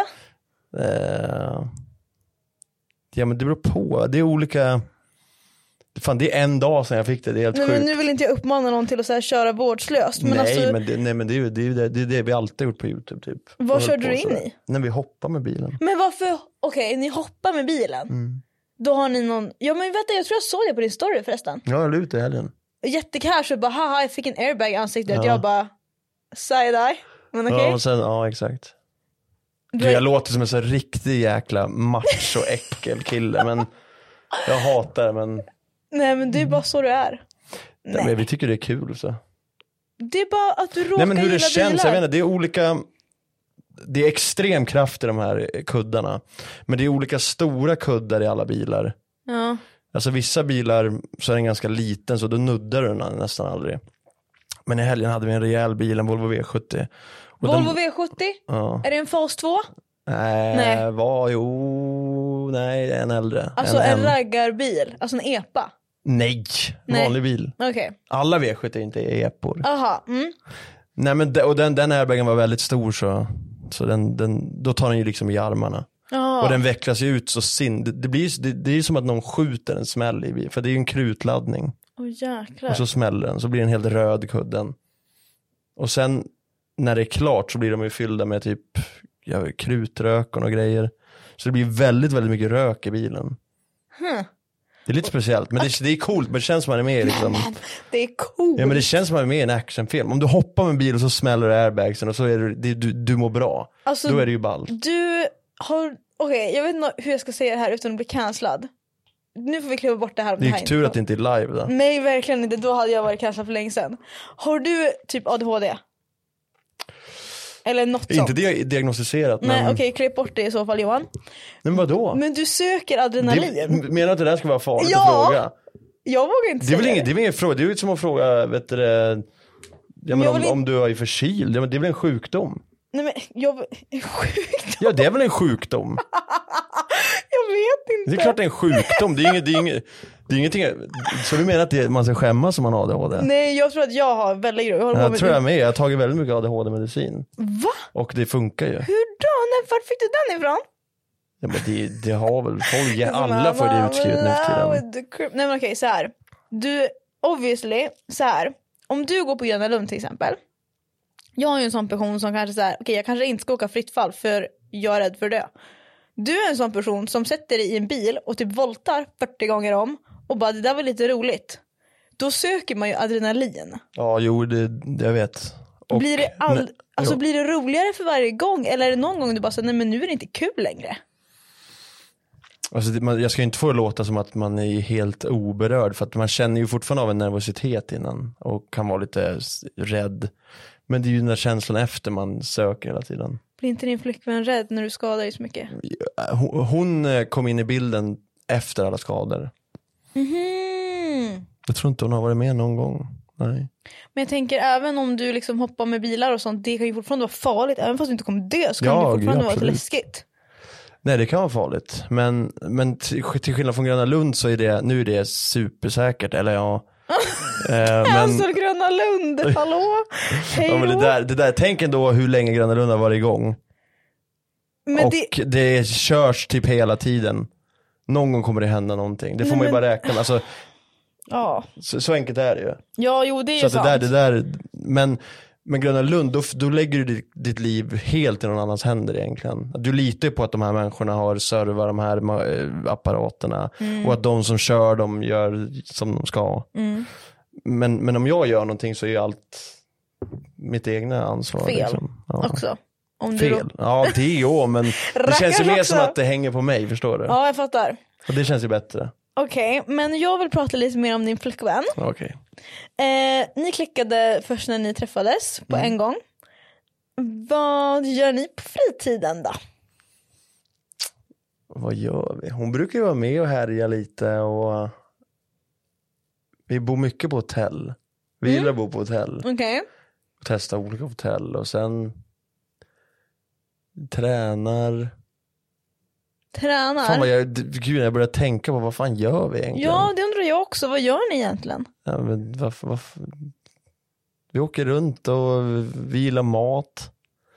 Uh... Ja, men det beror på. Det är olika... Fan, det är en dag sedan jag fick det. Det är helt Nej, sjukt. men nu vill inte jag uppmana någon till att så här köra vårdslöst. Men nej, alltså, men det, nej, men det är ju det, är ju det, det, är det vi alltid gjort på YouTube typ. vad Och körde höll du på in sådär. i? När vi hoppar med bilen. Men varför, okej, ni hoppar med bilen. Mm. Då har ni någon, ja men vänta, jag tror jag såg det på din story förresten. Ja, jag la ut det i helgen. Jättecash och bara, haha, jag fick en airbag i ansiktet. Ja. Jag bara, side-eye. Men okej. Ja, och sen, ja, exakt. Du Gud, är- jag låter som en så riktig jäkla macho äckel kille, men jag hatar det, men, Nej men det är bara så du är. ja, Nej. men vi tycker det är kul så. Det är bara att du råkar Nej, men hur det gilla känns, bilar. jag vet inte, det är olika, det är extrem kraft i de här kuddarna, men det är olika stora kuddar i alla bilar. Ja. Alltså vissa bilar så är den ganska liten, så då nuddar du den nästan aldrig. Men i helgen hade vi en rejäl bil, en Volvo V sjuttio. Och Volvo den, V sjuttio? ja. Är det en fas två? Nej, Nej. var jo, nej, en äldre. Alltså en, en raggarbil, alltså en epa. Nej, Nej. vanlig bil. Okej. Alla V sjuttio är inte epor. Aha. Mm. Nej, men de, och den, den airbagen var väldigt stor, så, så den, den, då tar den ju liksom i armarna. Aha. Och den vecklas ju ut så sin. Det, det blir ju- det, det är ju som att någon skjuter en smäll i bil, för det är ju en krutladdning. Åh jäklar. Och så smäller den, så blir den helt röd kudden. Och sen när det är klart så blir de ju fyllda med typ ja, krutrök och grejer. Så det blir väldigt, väldigt mycket rök i bilen. Huh. Det är lite speciellt, men det, det är coolt, men det känns som man är med liksom. Det är coolt. Ja, men det känns som man är med i en actionfilm. Om du hoppar med en bil och så smäller airbagsen och så är det, du, du mår bra. Alltså, då är det ju ball. Du har, okej, okay, jag vet inte hur jag ska säga det här utan att bli cancellad. Nu får vi kliva bort det här. Det är tur att det inte är live då. Nej, verkligen inte. Då hade jag varit cancellad för länge sedan. Har du typ A D H D? Eller något sånt? Inte di- diagnostiserat. Nej, men... okej, okay, klipp bort det i så fall, Johan. Men vadå? Men du söker adrenalin. Det, menar du att det där ska vara farligt ja, att fråga? Jag vågar inte det är säga väl ingen, det. är väl ingen fråga. Det är ju som att fråga, vet du det, jag menar, om, in... om du är förkyld. Det är väl en sjukdom? Nej men, jag... En sjukdom? Ja, det är väl en sjukdom? Jag vet inte. Det är klart det är en sjukdom. Det är inget, det är inget, det är ingenting. Så du menar att det, man ska skämmas om man har A D H D? Nej, jag tror att jag har väldigt grov. Jag, jag tror jag med. Jag har tagit väldigt mycket A D H D-medicin. Va? Och det funkar ju. Hur då? Nej, var fick du den ifrån? Ja, men det, det har väl folk, alla får det utskrivet nu för tiden. Nej men okej, så här. Du, obviously, så här. Om du går på Gröna Lund till exempel. Jag är ju en sån person som kanske så här, okej okay, jag kanske inte ska åka fritt fall för jag är rädd för det. Du är en sån person som sätter dig i en bil och typ voltar fyrtio gånger om och bara det där var lite roligt. Då söker man ju adrenalin. Ja, jo, det, det jag vet. Och, blir det all, nej, alltså jo. Blir det roligare för varje gång eller är det någon gång du bara säger nej men nu är det inte kul längre? Alltså, det, man, jag ska inte få det låta som att man är helt oberörd för att man känner ju fortfarande av en nervositet innan och kan vara lite rädd. Men det är ju den där känslan efter man söker hela tiden. Blir inte din flickvän rädd när du skadar dig så mycket? Hon, hon kom in i bilden efter alla skador. Mm-hmm. Jag tror inte hon har varit med någon gång. Nej. Men jag tänker även om du liksom hoppar med bilar och sånt, det kan ju fortfarande vara farligt. Även fast du inte kommer dö så kan ja, det fortfarande ja, vara så läskigt. Nej, det kan vara farligt. Men, men till, till skillnad från Gröna Lund så är det, nu är det supersäkert. Eller ja... eh, men... Alltså Gröna Lund, hallå? Hej ja, men det där, det där, tänk ändå hur länge Gröna Lund har varit igång. Men och det... det körs typ hela tiden. Någon gång kommer det hända någonting. Det får Nej, man ju men... bara räkna. Alltså, ja. så, så enkelt är det ju. Ja, jo det är så ju sant. Det där, det där, men, men Gröna Lund, då, då lägger du ditt, ditt liv helt i någon annans händer egentligen. Du litar på att de här människorna har servar de här apparaterna. Mm. Och att de som kör dem gör som de ska. Mm. Men, men om jag gör någonting så är ju allt mitt egna ansvar. Fel liksom. Ja. också. Om Fel? Du... Ja, det är ju, men det känns ju mer som att det hänger på mig, förstår du? Ja, jag fattar. Och det känns ju bättre. Okej, okay, men jag vill prata lite mer om din flickvän. Okej. Okay. Eh, ni klickade först när ni träffades på mm. en gång. Vad gör ni på fritiden då? Vad gör vi? Hon brukar ju vara med och härja lite och vi bor mycket på hotell. Vi mm. gillar att bo på hotell. Okej. Okay. Testa olika hotell och sen tränar. Tränar? Fan vad jag, gud, jag börjar tänka på vad fan gör vi egentligen? Ja, det undrar jag också. Vad gör ni egentligen? Ja, men varför, varför? Vi åker runt och vi gillar mat.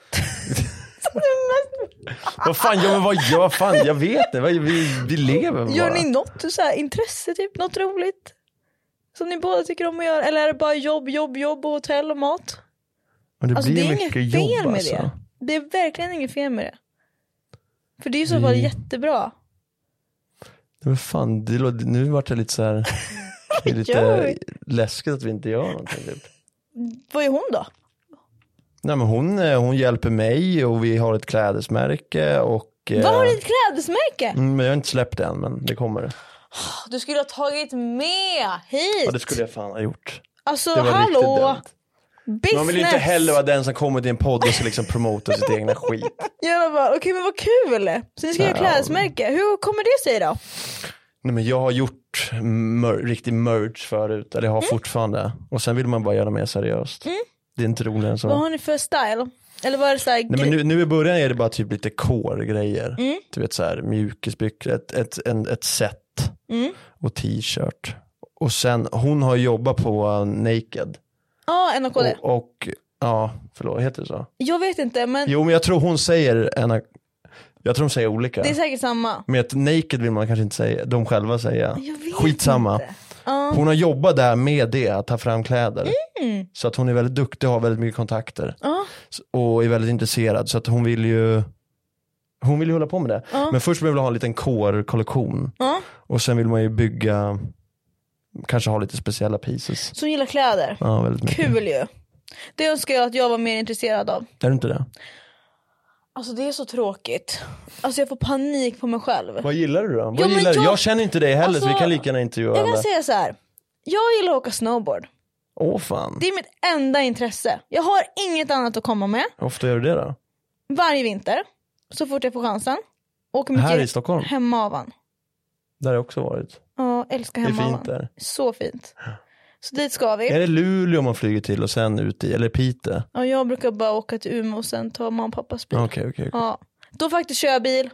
Vad fan, ja, men vad gör fan? Jag vet inte, vi, vi lever bara. Gör ni något så här, intresse, typ något roligt? Som ni båda tycker om att göra? Eller är det bara jobb, jobb, jobb och hotell och mat? Men det alltså, blir det är mycket inget fel jobb, med alltså. det. Det är verkligen inget fel med det. För det är ju så vi... bara jättebra. Men fan, det låter, nu vart det lite så här det är lite läskigt att vi inte gör någonting typ. Vad är hon då? Nej, men hon, hon hjälper mig och vi har ett klädesmärke och... Vad har du ett klädesmärke? Mm, men jag har inte släppt det än, men det kommer. Du skulle ha tagit med hit. Ja, det skulle jag fan ha gjort. Alltså, hallå. Business. Man vill inte heller vara den som kommer till en podd och så liksom promota sitt egna skit. Jag bara, okej okay, men vad kul. Så ni ska göra klädesmärke. Hur kommer det sig då? Nej, men jag har gjort mör- riktig merge förut. Eller jag har mm. fortfarande. Och sen vill man bara göra mer seriöst. Mm. Det är inte roligare än så. Vad har ni för style? Eller vad är det så här? Nej, men nu, nu i början är det bara typ lite core-grejer. Mm. Du vet så här mjukisbyxor, ett, ett, en, ett set mm. och t-shirt. Och sen, hon har jobbat på uh, Naked. Ja, ah, N A K D. Och, och ja, förlåt, heter det så? Jag vet inte, men... Jo, men jag tror hon säger en, jag tror de säger olika. Det är säkert samma. Men att Naked vill man kanske inte säga, de själva säga. Jag vet Skitsamma. Inte. Uh. Hon har jobbat där med det, att ta fram kläder. Mm. Så att hon är väldigt duktig och har väldigt mycket kontakter. Uh. Och är väldigt intresserad. Så att hon vill ju Hon vill ju hålla på med det. Uh. Men först vill hon ha en liten core-kollektion. Uh. Och sen vill man ju bygga, kanske ha lite speciella pieces. Som gillar kläder. Ja, väldigt mycket. Kul ju. Det önskar jag att jag var mer intresserad av. Är du inte det? Alltså det är så tråkigt. Alltså jag får panik på mig själv. Vad gillar du då? Vad ja, gillar jag... jag känner inte det heller, alltså, så vi kan lika gärna intervjua Jag kan alla. säga så här. Jag gillar att åka snowboard. Åh fan. Det är mitt enda intresse. Jag har inget annat att komma med. Hur ofta gör du det då? Varje vinter. Så fort jag får chansen. Åker mycket här i Stockholm? Hemavan. Där har jag också varit. Ja, älskar Hemavan. Det är fint där. Så fint. Så dit ska vi. Är det Luleå man flyger till och sen ut i, eller Piteå? Ja, jag brukar bara åka till Umeå och sen ta mamma och pappas bil. Okej, okej. okej. Ja. Då faktiskt kör jag bil.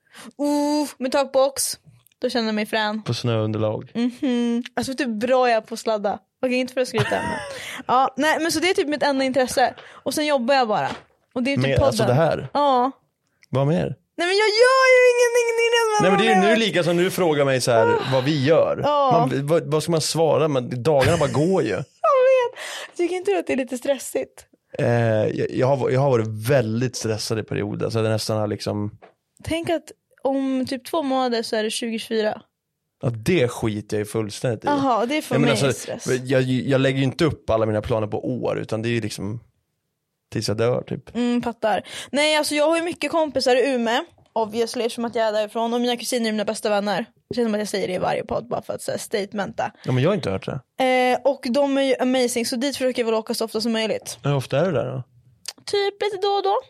Uh, med takbox. Då känner jag mig frän. På snöunderlag. Mhm. Alltså vet du hur bra jag är på att sladda. Okej, inte för att skryta än. Ja, nej, men så det är typ mitt enda intresse. Och sen jobbar jag bara. Och det är typ med, podden. alltså det här? Ja. Vad mer? Nej men jag gör ju ingenting. Nej men det är ju nu lika som du frågar mig så här, oh. vad vi gör. Ja. Man, vad, vad ska man svara? Men dagarna bara går ju. Jag vet. Tycker inte du att det är lite stressigt? Eh, jag, jag, har, jag har varit väldigt stressad i perioder. Så det nästan har liksom... Tänk att om typ två månader så är det tjugo tjugofyra. Ja, det skiter jag ju fullständigt i. Jaha, det är för jag mig alltså, stress. Jag, jag lägger ju inte upp alla mina planer på år, utan det är ju liksom tills jag dör typ. Mm, fattar. Nej, alltså jag har ju mycket kompisar i Umeå. Obviously, eftersom att jag är därifrån. Och mina kusiner är mina bästa vänner. Det känns som att jag säger det i varje podd bara för att säga statementa. Ja, men jag har inte hört det. Eh, och de är ju amazing, så dit försöker jag väl åka så ofta som möjligt. Hur ofta är du där då? Typ lite då och då.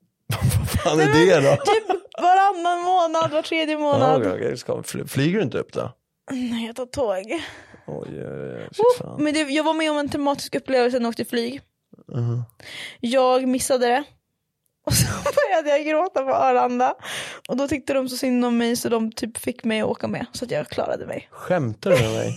Vad fan är Nej, det då? Typ varannan månad, var tredje månad. Ja, okay, ska, flyger du inte upp då? Nej, jag tar tåg. Oj, oj, oh, men det, jag var med om en tematisk upplevelse när jag åkte flyg. Uh-huh. Jag missade det. Och så började jag gråta på Arlanda. Och då tyckte de så synd om mig, så de typ fick mig att åka med. Så att jag klarade mig. Skämtar du med mig?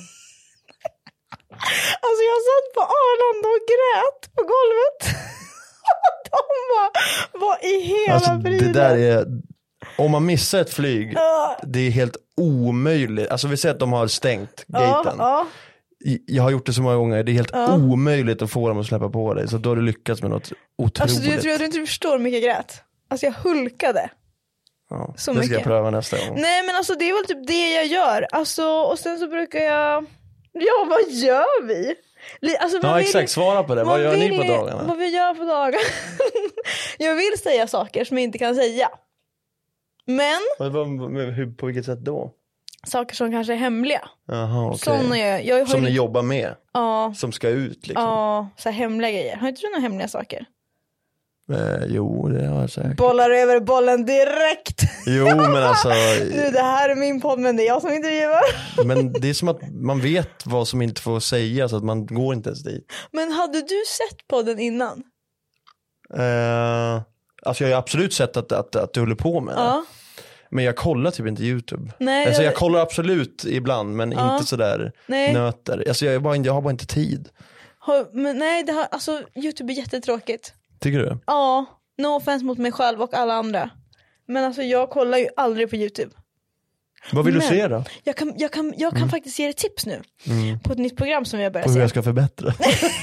Alltså jag satt på Arlanda och grät på golvet. De bara, vad i hela alltså, friden? Det där är... Om man missar ett flyg, uh. det är helt omöjligt. Alltså vi säger att de har stängt gaten. Uh, uh. Jag har gjort det så många gånger. Det är helt uh. omöjligt att få dem att släppa på dig. Så då har du lyckats med något otroligt. Alltså jag tror att du inte förstår hur mycket jag grät. Alltså jag hulkade. Ja, så det mycket. ska jag pröva nästa gång. Nej men alltså det är väl typ det jag gör. Alltså, och sen så brukar jag... Ja, vad gör vi? Alltså, ja vill... exakt, svara på det. Vad gör vill... ni på dagarna? Vad vi gör på dagarna? Jag vill säga saker som jag inte kan säga. Men... Hur, på vilket sätt då? Saker som kanske är hemliga. Jaha, okej. Såna jag, jag har som ju... ni jobbar med? Ja. Som ska ut liksom? Ja, så här hemliga grejer. Har inte du några hemliga saker? Eh, jo, det har jag säkert. Bollar över bollen direkt. Jo, men alltså... Nu, det här är min podd, men det är jag som intervjuar. Men det är som att man vet vad som inte får sägas, så att man går inte ens dit. Men hade du sett podden innan? Eh, alltså jag har ju absolut sett att, att, att du håller på med det. Ja. Men jag kollar typ inte YouTube. Nej, alltså jag... jag kollar absolut ibland, men ja. inte sådär nej. nöter. Alltså jag, bara, jag har bara inte tid. Har, men nej, det har, alltså YouTube är jättetråkigt. Tycker du? Ja, no offense mot mig själv och alla andra. Men alltså jag kollar ju aldrig på YouTube. Vad vill men du se då? Jag kan, jag kan, jag kan mm. faktiskt ge dig tips nu. Mm. På ett nytt program som vi har börjat se. se. Hur jag ska förbättra.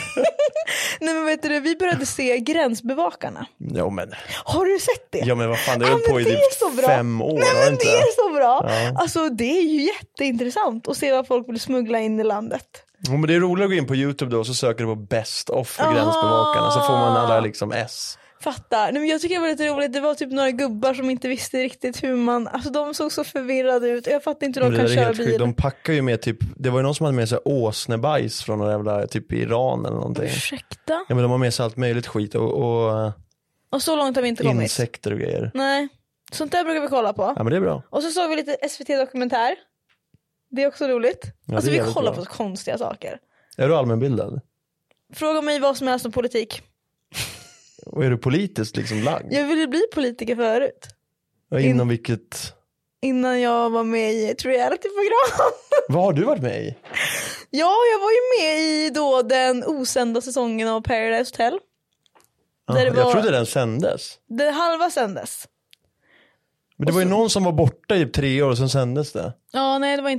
Nej men vet du, vi började se Gränsbevakarna. Ja men. Har du sett det? Ja men vad fan, det har ah, på i typ fem år. Nej men inte? det är så bra. Ja. Alltså det är ju jätteintressant att se vad folk vill smuggla in i landet. Ja, men det är roligt att gå in på YouTube då och så söker du på best of för Gränsbevakarna. Så får man alla liksom S. Fattar. Nej, men jag tycker det var lite roligt. Det var typ några gubbar som inte visste riktigt hur man... Alltså de såg så förvirrade ut. Jag fattar inte hur de kan köra bil. De packar ju med typ... Det var ju någon som hade med sig åsnebajs från några jävla typ Iran eller någonting. Ursäkta? Ja men de har med sig allt möjligt skit och... Och, och så långt har vi inte kommit. Insekter och grejer. Nej. Sånt där brukar vi kolla på. Ja men det är bra. Och så såg vi lite S V T-dokumentär. Det är också roligt. Ja, alltså vi kollar bra. på konstiga saker. Är du allmänbildad? Fråga mig vad som helst om politik. Och är du politiskt liksom lagd? Jag ville bli politiker förut. Och inom In, vilket? Innan jag var med i ett realityprogram. Vad har du varit med i? Ja, jag var ju med i då den osända säsongen av Paradise Hotel. Ah, där det var, jag trodde den sändes. Det halva sändes. Men det och var ju så, någon som var borta i tre år och sen sändes det. Ja, nej det var inte det.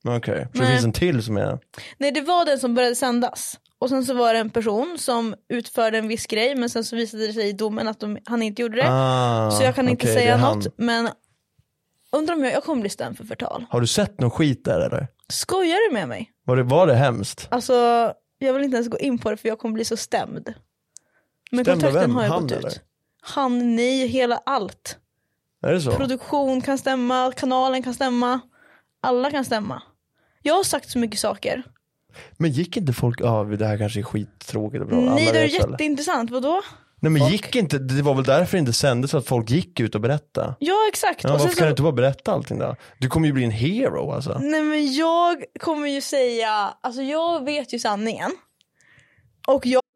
Okej, okay. Så Nej. det finns en till som är... Nej, det var den som började sändas. Och sen så var det en person som utförde en viss grej, men sen så visade det sig i domen att de, han inte gjorde det. Ah, så jag kan inte okay, säga något, men undrar om jag, jag kommer bli stämd för förtal. Har du sett någon skit där eller? Skojar du med mig? Var det, var det hemskt? Alltså, jag vill inte ens gå in på det för jag kommer bli så stämd. Men Stämda kontrakten vem? har ju Han gått eller? ut. Han, nej, hela allt. Är det så? Produktion kan stämma, kanalen kan stämma. Alla kan stämma. Jag har sagt så mycket saker. Men gick inte folk av, ja, det här kanske är skittråkigt och bra. Nej, Alla det är vet väl. jätteintressant, vadå? Nej men folk... gick inte, det var väl därför det inte sändes så att folk gick ut och berättade. Ja, exakt. Ja, och varför sen kan så... du inte bara berätta allting då? Du kommer ju bli en hero alltså. Nej men jag kommer ju säga, alltså jag vet ju sanningen. Och jag...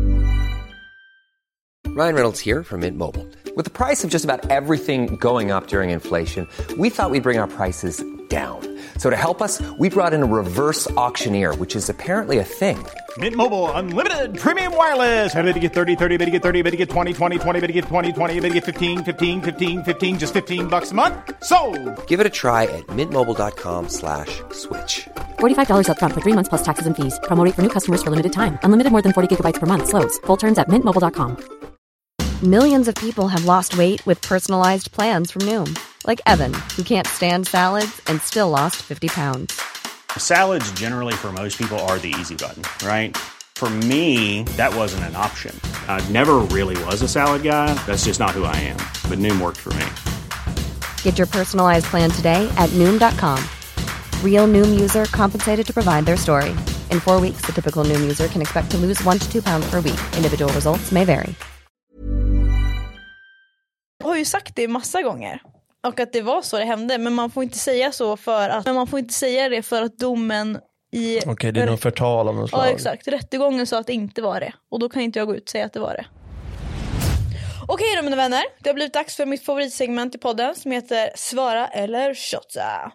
Ryan Reynolds here from Mint Mobile. With the price of just about everything going up during inflation, we thought we'd bring our prices down. So to help us, we brought in a reverse auctioneer, which is apparently a thing. Mint Mobile Unlimited Premium Wireless. How to get thirty, thirty, how to get thirty, how to get twenty, twenty, twenty, how to get twenty, twenty, how to get fifteen, fifteen, fifteen, fifteen, just fifteen bucks a month? Sold! Give it a try at mintmobile.com slash switch. forty-five dollars up front for three months plus taxes and fees. Promo rate for new customers for limited time. Unlimited more than forty gigabytes per month. Slows full terms at mint mobile dot com. Millions of people have lost weight with personalized plans from Noom. Like Evan, who can't stand salads and still lost fifty pounds. Salads generally for most people are the easy button, right? For me, that wasn't an option. I never really was a salad guy. That's just not who I am. But Noom worked for me. Get your personalized plan today at Noom dot com. Real Noom user compensated to provide their story. In four weeks, the typical Noom user can expect to lose one to two pounds per week. Individual results may vary. Jag har ju sagt det massa gånger. Och att det var så det hände. Men man får inte säga så för att... Men man får inte säga det för att domen i... Okej, okay, det är någon förtal av någon slag. Ja, exakt. Rättegången sa att det inte var det. Och då kan inte jag gå ut och säga att det var det. Okej då mina vänner. Det har blivit dags för mitt favoritsegment i podden som heter Svara eller Shotsa.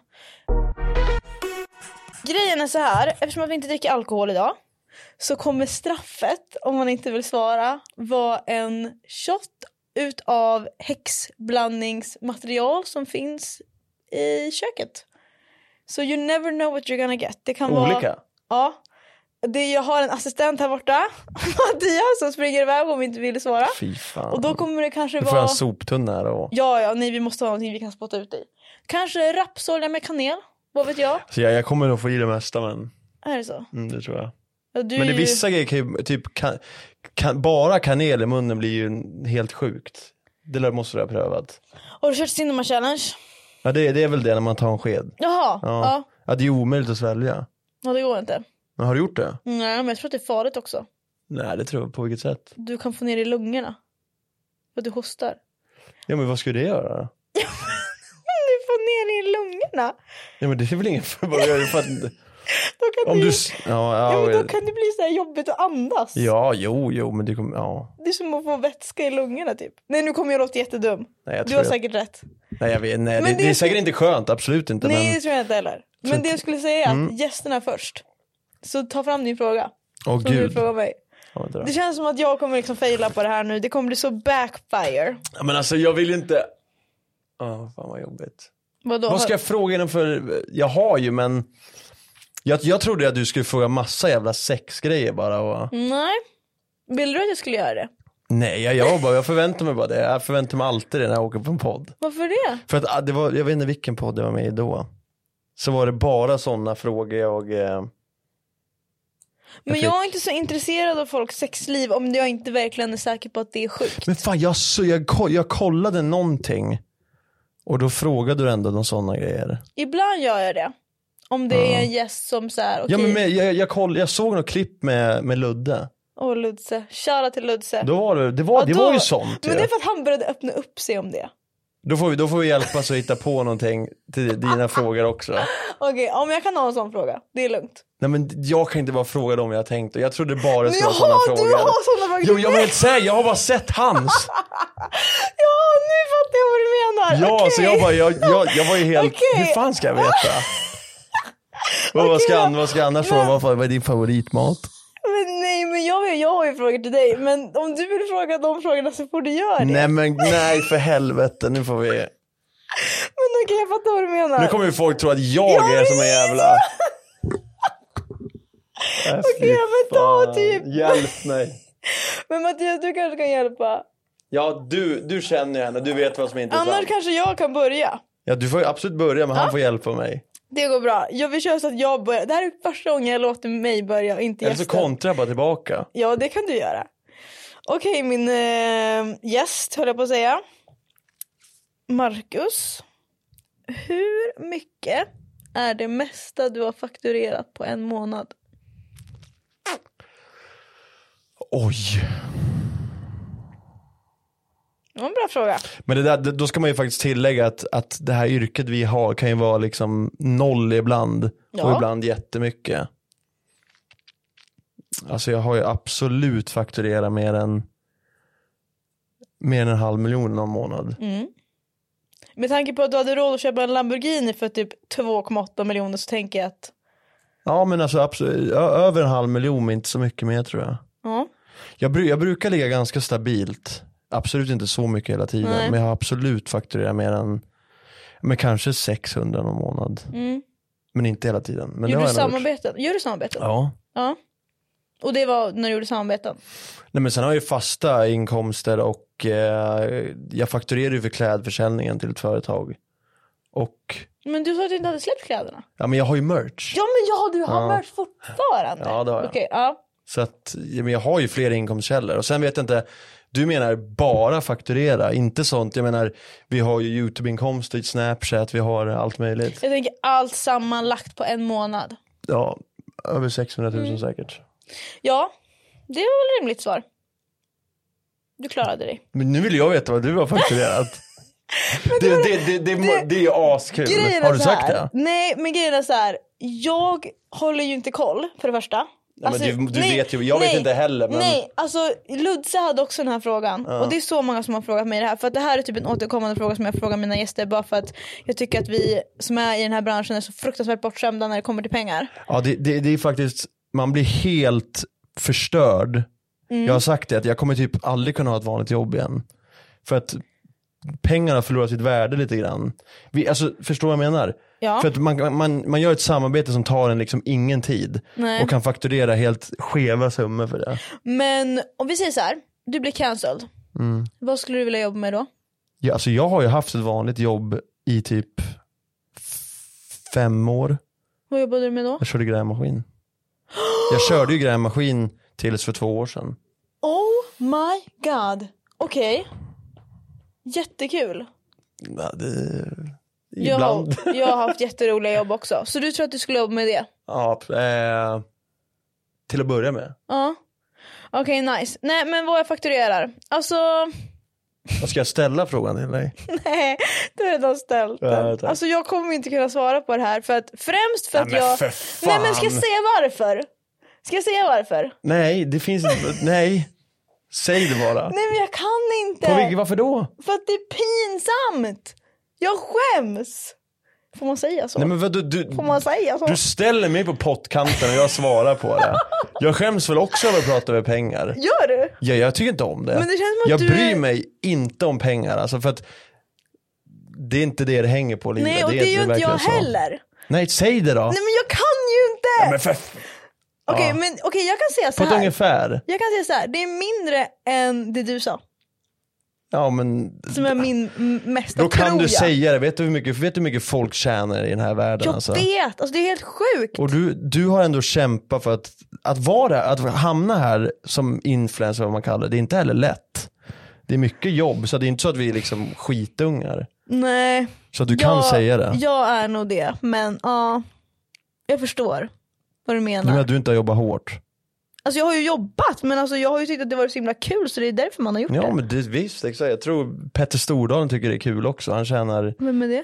Grejen är så här. Eftersom att vi inte dricker alkohol idag så kommer straffet, om man inte vill svara, vara en shot utav häxblandningsmaterial som finns i köket. So you never know what you're gonna get. Det kan olika? Vara, ja. Det, jag har en assistent här borta, Mattias, som springer iväg om vi inte vill svara. Fy fan. Och då kommer det kanske du får vara... en soptunna här och... Ja, ja, nej, vi måste ha någonting vi kan spotta ut i. Kanske rapsolja med kanel, vad vet jag? Så jag, jag kommer nog få i det mesta, men... Är det så? Mm, det tror jag. Ja, du men det ju... vissa grejer kan ju, typ kan, kan, bara kanel i munnen blir ju helt sjukt. Det måste du ha prövat. Har du kört Cinema Challenge? Ja, det, det är väl det när man tar en sked. Jaha, ja. ja. Ja, det är omöjligt att svälja. Ja, det går inte. Men har du gjort det? Nej, men jag tror att det är farligt också. Nej, det tror jag. På vilket sätt? Du kan få ner i lungorna. För att du hostar. Ja, men vad skulle det göra? Du får ner i lungorna. Ja, men det är väl ingen för, för att... Då kan, Om du... du... Ja, ja, Ja, men då kan det bli så här jobbigt att andas. Ja, jo, jo, men det kommer... Ja. Det är som att få vätska i lungorna typ. Nej, nu kommer jag låta jättedum. Nej, jag du tror har jag... säkert rätt. Nej, jag vet, nej, det, det, det är jag... säkert inte skönt, absolut inte. Nej, men... det tror jag inte heller. Men så... det jag skulle säga är mm. att gästerna först. Så ta fram din fråga. Åh, som gud. du frågar mig. Ja, det, det känns som att jag kommer liksom faila på det här nu. Det kommer bli så backfire. Ja, men alltså, jag vill ju inte... Ja, oh, fan vad jobbigt. Vadå? Vad ska jag fråga innan för... Jag har ju, men... Jag, jag trodde att du skulle fråga massa jävla sexgrejer bara. Och... Nej. Vill du att jag skulle göra det? Nej, jag, jag, bara, jag förväntar mig bara det. Jag förväntar mig alltid det när jag åker på en podd. Varför det? För att det var, jag vet inte vilken podd jag var med i då. Så var det bara sådana frågor jag... Eh, Men jag, jag är inte så intresserad av folks sexliv om jag inte verkligen är säker på att det är sjukt. Men fan, jag, så, jag, jag kollade någonting. Och då frågade du ändå de sådana grejer. Ibland gör jag det. Om det ja. är en gäst som så här, okej. Ja, men med, jag, jag, koll, jag såg något klipp med, med Ludde. Åh, Ludse. Köra till Ludse. Då var det, det, var, ja, det då, var ju sånt. Men det är för att han började öppna upp sig om det. Då får vi, då får vi hjälpas att hitta på någonting till dina frågor också. Okej, okay, om jag kan ha en sån fråga. Det är lugnt. Nej, men jag kan inte bara fråga dem jag tänkt. Jag trodde bara det skulle vara sådana frågor. Du har såna frågor. Jo, jag vill inte säga, jag har bara sett hans. Ja, nu fattar jag vad du menar. Ja, okay. Så jag bara, jag, jag, jag var ju helt, okay. Hur fan ska jag veta? okay, vad, ska, vad ska jag annars fråga? Vad, vad är din favoritmat? Men nej, men jag, jag har ju frågor till dig. Men om du vill fråga de frågorna så får du göra det. Nej, men nej, för helvete, nu får vi... Men okej, Okej, jag fattar vad du menar. Nu kommer ju folk tro att jag, jag är som en jävla... Okej, men ta typ. Hjälp mig. Men Mattias, du kanske kan hjälpa. Ja, du, du känner henne, du vet vad som är intressant. Annars kanske jag kan börja. Ja, du får absolut börja, men ja. han får hjälpa mig. Det går bra. Jag vill köra så att jag börjar. Det här är första gången jag låter mig börja och inte gästen. Eller så kontrar bara tillbaka. Ja, det kan du göra. Okej, min äh, gäst höll jag på att säga. Marcus. Hur mycket är det mesta du har fakturerat på en månad? Oj. Det var en bra fråga. Men det där, då ska man ju faktiskt tillägga att, att det här yrket vi har kan ju vara liksom noll ibland. Ja. Och ibland jättemycket. Alltså jag har ju absolut fakturerat mer än mer än en halv miljon om månad. Mm. Med tanke på att du hade råd att köpa en Lamborghini för typ två komma åtta miljoner så tänker jag att... Ja, men alltså absolut, över en halv miljon, men inte så mycket mer tror jag. Ja. Jag, bru- jag brukar ligga ganska stabilt. Absolut inte så mycket hela tiden. Nej. Men jag har absolut fakturerat mer än men kanske sexhundra om månad. Mm. Men inte hela tiden. Men Gör du samarbeten? Gör du samarbeten? Ja. Ja. Och det var när du gjorde samarbeten? Nej, men sen har jag ju fasta inkomster och eh, jag fakturerar ju för klädförsäljningen till ett företag. Och... Men du sa att du inte hade släppt kläderna? Ja, men jag har ju merch. Ja, men ja, du har ja. merch fortfarande. Ja, det har jag. Okej, ja. Så att ja, men jag har ju fler inkomstkällor. Och sen vet jag inte, du menar bara fakturera, inte sånt. Jag menar, vi har ju YouTube-inkomster, Snapchat, vi har allt möjligt. Jag tänker allt sammanlagt på en månad. Ja, över sexhundratusen mm. säkert. Ja, det var väl rimligt svar. Du klarade dig. Men nu vill jag veta vad du har fakturerat. det, det, det, det, det, det är ju askul. Har du sagt det? Nej, men grejen är så här. Jag håller ju inte koll, för det första. Ja, alltså, men du, du nej, vet ju, jag nej, vet inte heller. Men... Nej, alltså Ludse hade också den här frågan. Ja. Och det är så många som har frågat mig det här. För att det här är typ en återkommande fråga som jag frågar mina gäster. Bara för att jag tycker att vi som är i den här branschen är så fruktansvärt bortskämda när det kommer till pengar. Ja, det, det, det är faktiskt, man blir helt förstörd. Mm. Jag har sagt det, att jag kommer typ aldrig kunna ha ett vanligt jobb igen. För att pengarna förlorar sitt värde lite grann. Vi, alltså, förstår vad jag menar? Ja. För att man, man, man gör ett samarbete som tar en liksom ingen tid. Nej. Och kan fakturera helt skeva summor för det. Men om vi säger så här, du blir cancelled. Mm. Vad skulle du vilja jobba med då? Ja, alltså jag har ju haft ett vanligt jobb i typ fem år. Vad jobbade du med då? Jag körde grävmaskin. Jag körde ju grävmaskin tills för två år sedan. Oh my god. Okej. Okay. Jättekul. Ja, det... Ibland. Jag, jag har haft jätteroliga jobb också. Så du tror att du skulle jobba med det? Ja, eh, till att börja med. Ja. Okej, okay, nice. Nej, men vad jag fakturerar? Alltså... Vad ska jag ställa frågan till dig? Nej, du har redan ställt den. Ja, alltså jag kommer inte kunna svara på det här. För att, främst för att ja, jag... För nej, men ska jag säga varför? Ska jag säga varför? Nej, det finns inte... Nej. Säg det bara. Nej, men jag kan inte. På vilket, varför då? För att det är pinsamt. Jag skäms. Får man säga så? Nej, men vad, du, du, Får man säga så? Du ställer mig på pottkanten och jag svarar på det. Jag skäms väl också över att prata över pengar. Gör du? Ja, jag tycker inte om det. Men det känns som att jag du bryr är... mig inte om pengar. Alltså för att det är inte det det hänger på livet. Nej, och det är, det är ju inte jag så. heller. Nej, säg det då. Nej, men jag kan ju inte. Ja, men för... Okej, okay, men okay, jag kan säga så här. På ett ungefär. Jag kan säga så här, det är mindre än det du sa. Ja, men... Som är min mesta. Då kan tror du jag. säga det. Vet du hur mycket, vet du hur mycket folk tjänar i den här världen? Jag alltså? vet, alltså det är helt sjukt. Och du, du har ändå kämpat för att, att vara, att hamna här som influencer, vad man kallar det. Det är inte heller lätt. Det är mycket jobb, så det är inte så att vi är liksom skitungar. Nej. Så att du kan jag, säga det. Jag är nog det, men ja, jag förstår vad du menar. Du menar att du inte har jobbat hårt? Alltså jag har ju jobbat, men alltså jag har ju tyckt att det var så himla kul, så det är därför man har gjort ja, det. Ja, men det, visst, exakt. Jag tror Petter Stordalen tycker det är kul också. Han tjänar... Vem är det?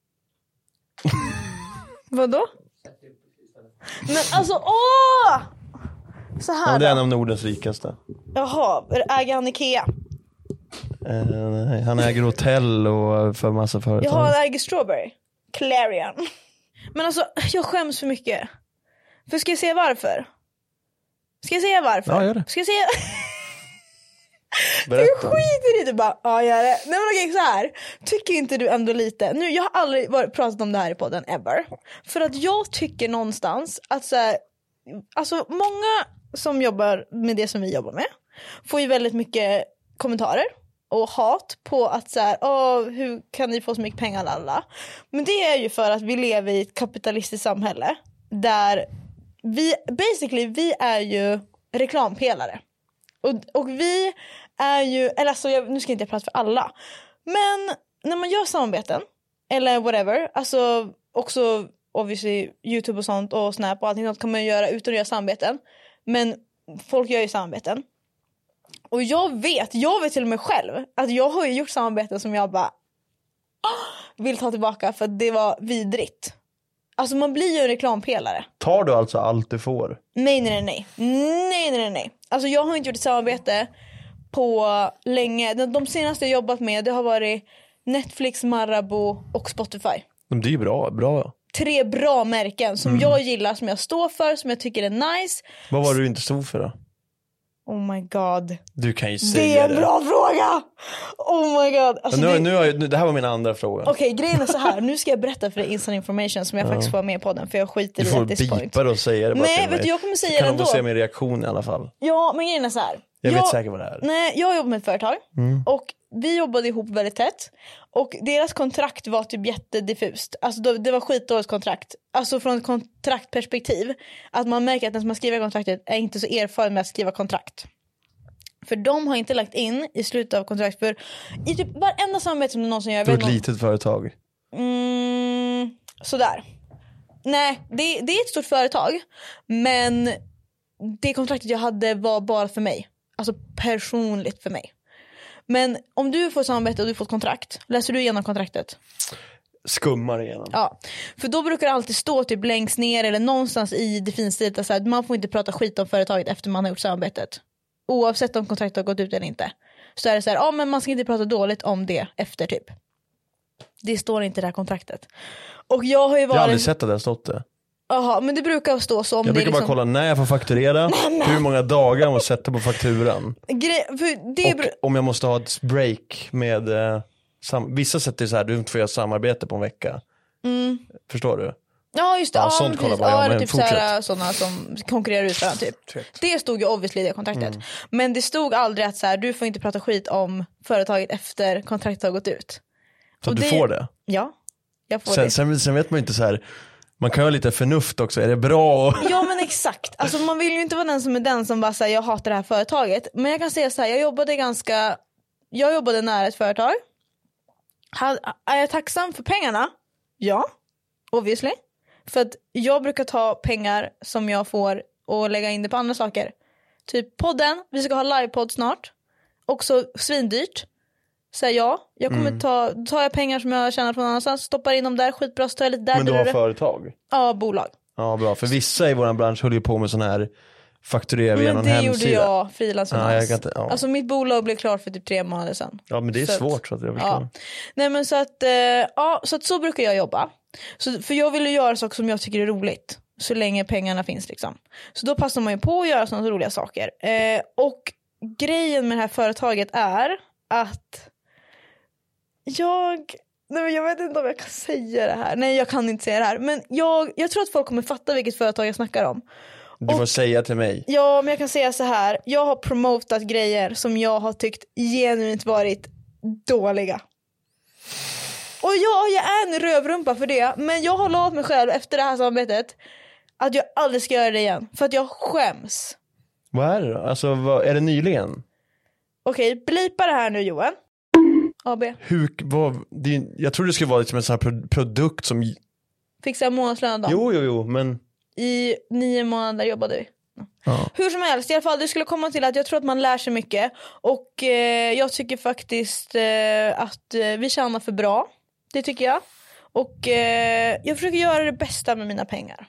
Vadå? Men alltså, åh! Så här ja, det är en då. av Nordens rikaste. Jaha, äger han Ikea? Eh, nej, han äger hotell och för massa företag. Jaha, han äger Strawberry Clarion. Men alltså, jag skäms för mycket. För ska jag säga varför? Ska jag säga varför? Ja, gör det. Ska jag säga... Berätta. Du skiter i det bara, ja gör det. Nej men okej så här. Tycker inte du ändå lite, nu jag har aldrig varit, pratat om det här i podden ever. För att jag tycker någonstans att så här, alltså många som jobbar med det som vi jobbar med får ju väldigt mycket kommentarer och hat på att så här, åh, hur kan ni få så mycket pengar alla? Men det är ju för att vi lever i ett kapitalistiskt samhälle där vi, basically, vi är ju reklampelare. Och, och vi är ju, eller alltså jag, nu ska inte jag prata för alla, men när man gör samarbeten eller whatever, alltså också obviously YouTube och sånt och Snap och allting sånt kan man göra utan att göra samarbeten. Men folk gör ju samarbeten. Och jag vet, jag vet till och med själv att jag har ju gjort samarbeten som jag bara vill ta tillbaka för att det var vidrigt. Alltså man blir ju en reklampelare. Tar du alltså allt du får? Nej, nej, nej. Nej, nej, nej. Alltså jag har inte gjort ett samarbete på länge. De, de senaste jag jobbat med, det har varit Netflix, Marabou och Spotify. Men det är ju bra, bra. Tre bra märken som mm. jag gillar, som jag står för, som jag tycker är nice. Vad var det du inte stod för då? Oh my god. Du kan ju säga det. Det är en det. Bra fråga. Oh my god. Alltså nu, det... Nu har jag, det här var min andra fråga. Okej, okay, grejen är så här. Nu ska jag berätta för dig inside information som jag ja. faktiskt får med på den. För jag skiter i at this point. Du får bipa och säga det bara. Nej, vet du, jag kommer säga det ändå. Kan de få se min reaktion i alla fall? Ja, men grejen är så här. Jag, jag vet säkert vad det är. Nej, jag jobbar med ett företag. Mm. Och vi jobbade ihop väldigt tätt. Och deras kontrakt var typ jättediffust. Alltså det var skitdåligt kontrakt. Alltså från ett kontraktperspektiv. Att man märker att den som har skrivit kontraktet är inte så erfaren med att skriva kontrakt. För de har inte lagt in i slutet av kontrakt. För i typ varenda samarbete som det någonsin gör. Du är ett litet företag. Mm, sådär. Nej, det, det är ett stort företag. Men det kontraktet jag hade var bara för mig. Alltså personligt för mig. Men om du får samarbete och du får ett kontrakt, läser du igenom kontraktet? Skummar igenom. Ja, för då brukar det alltid stå typ längst ner eller någonstans i det finstilta så att man får inte prata skit om företaget efter man har gjort samarbetet. Oavsett om kontraktet har gått ut eller inte. Så är det så här, ja men man ska inte prata dåligt om det efter typ. Det står inte i det här kontraktet. Och jag har ju varit... Jag har aldrig sett att det har stått det. Jaha, men det brukar stå så om jag det brukar liksom... bara kolla när jag får fakturera, hur många dagar jag måste sätta på fakturan. Gre- för det och br- om jag måste ha ett break med eh, sam- vissa sätter det så här, du inte får göra samarbete på en vecka. Mm. Förstår du? Ja just det, ja, ja, sånt precis. kollar Ja, jag, typ såhär, sådana som konkurrerar ut varandra typ. Tvärt. Det stod ju obviously i det kontraktet. Mm. Men det stod aldrig att så här, du får inte prata skit om företaget efter kontraktet har gått ut. Så och du det... får det? Ja, jag får sen, det. Sen, sen vet man ju inte så här. Man kan ju ha lite förnuft också, är det bra? Ja men exakt, alltså man vill ju inte vara den som är den som bara säger jag hatar det här företaget. Men jag kan säga så här, jag jobbade ganska, jag jobbade nära ett företag. Är jag tacksam för pengarna? Ja, obviously. För att jag brukar ta pengar som jag får och lägga in det på andra saker. Typ podden, vi ska ha livepodd snart. Också svindyrt. Så ja, jag kommer mm. ta, tar jag pengar som jag tjänar från annanstans, stoppar in dem där, skitbra, så tar jag lite där. Men du har där. företag? Ja, bolag. Ja, bra. För vissa i vår bransch höll ju på med sån här fakturera via någon hemsida. Men det gjorde jag, frilansfinans. Ja, ja. Alltså mitt bolag blev klart för typ tre månader sedan. Ja, men det är så svårt att, så att jag förstår. Ja. Nej, men så att, eh, ja, så att så brukar jag jobba. Så, för jag vill ju göra saker som jag tycker är roligt. Så länge pengarna finns liksom. Så då passar man ju på att göra sådana roliga saker. Eh, och grejen med det här företaget är att jag... Nej, men jag vet inte om jag kan säga det här. Nej, jag kan inte säga det här. Men jag, jag tror att folk kommer fatta vilket företag jag snackar om. Du får och, säga till mig. Ja, men jag kan säga så här. Jag har promotat grejer som jag har tyckt genuint varit dåliga. Och ja, jag är en rövrumpa för det. Men jag har lovat mig själv efter det här samarbetet att jag aldrig ska göra det igen. För att jag skäms. Vad är det då? Alltså, vad, är det nyligen? Okej, blipa det här nu, Johan. A B. Hur, vad, det, jag tror det skulle vara liksom en sån här pro- produkt som... Fixa månadslön då. Jo, jo, jo, men... I nio månader jobbade vi. Ja. Hur som helst, i alla fall, det skulle komma till att jag tror att man lär sig mycket. Och eh, jag tycker faktiskt eh, att eh, vi tjänar för bra. Det tycker jag. Och eh, jag försöker göra det bästa med mina pengar.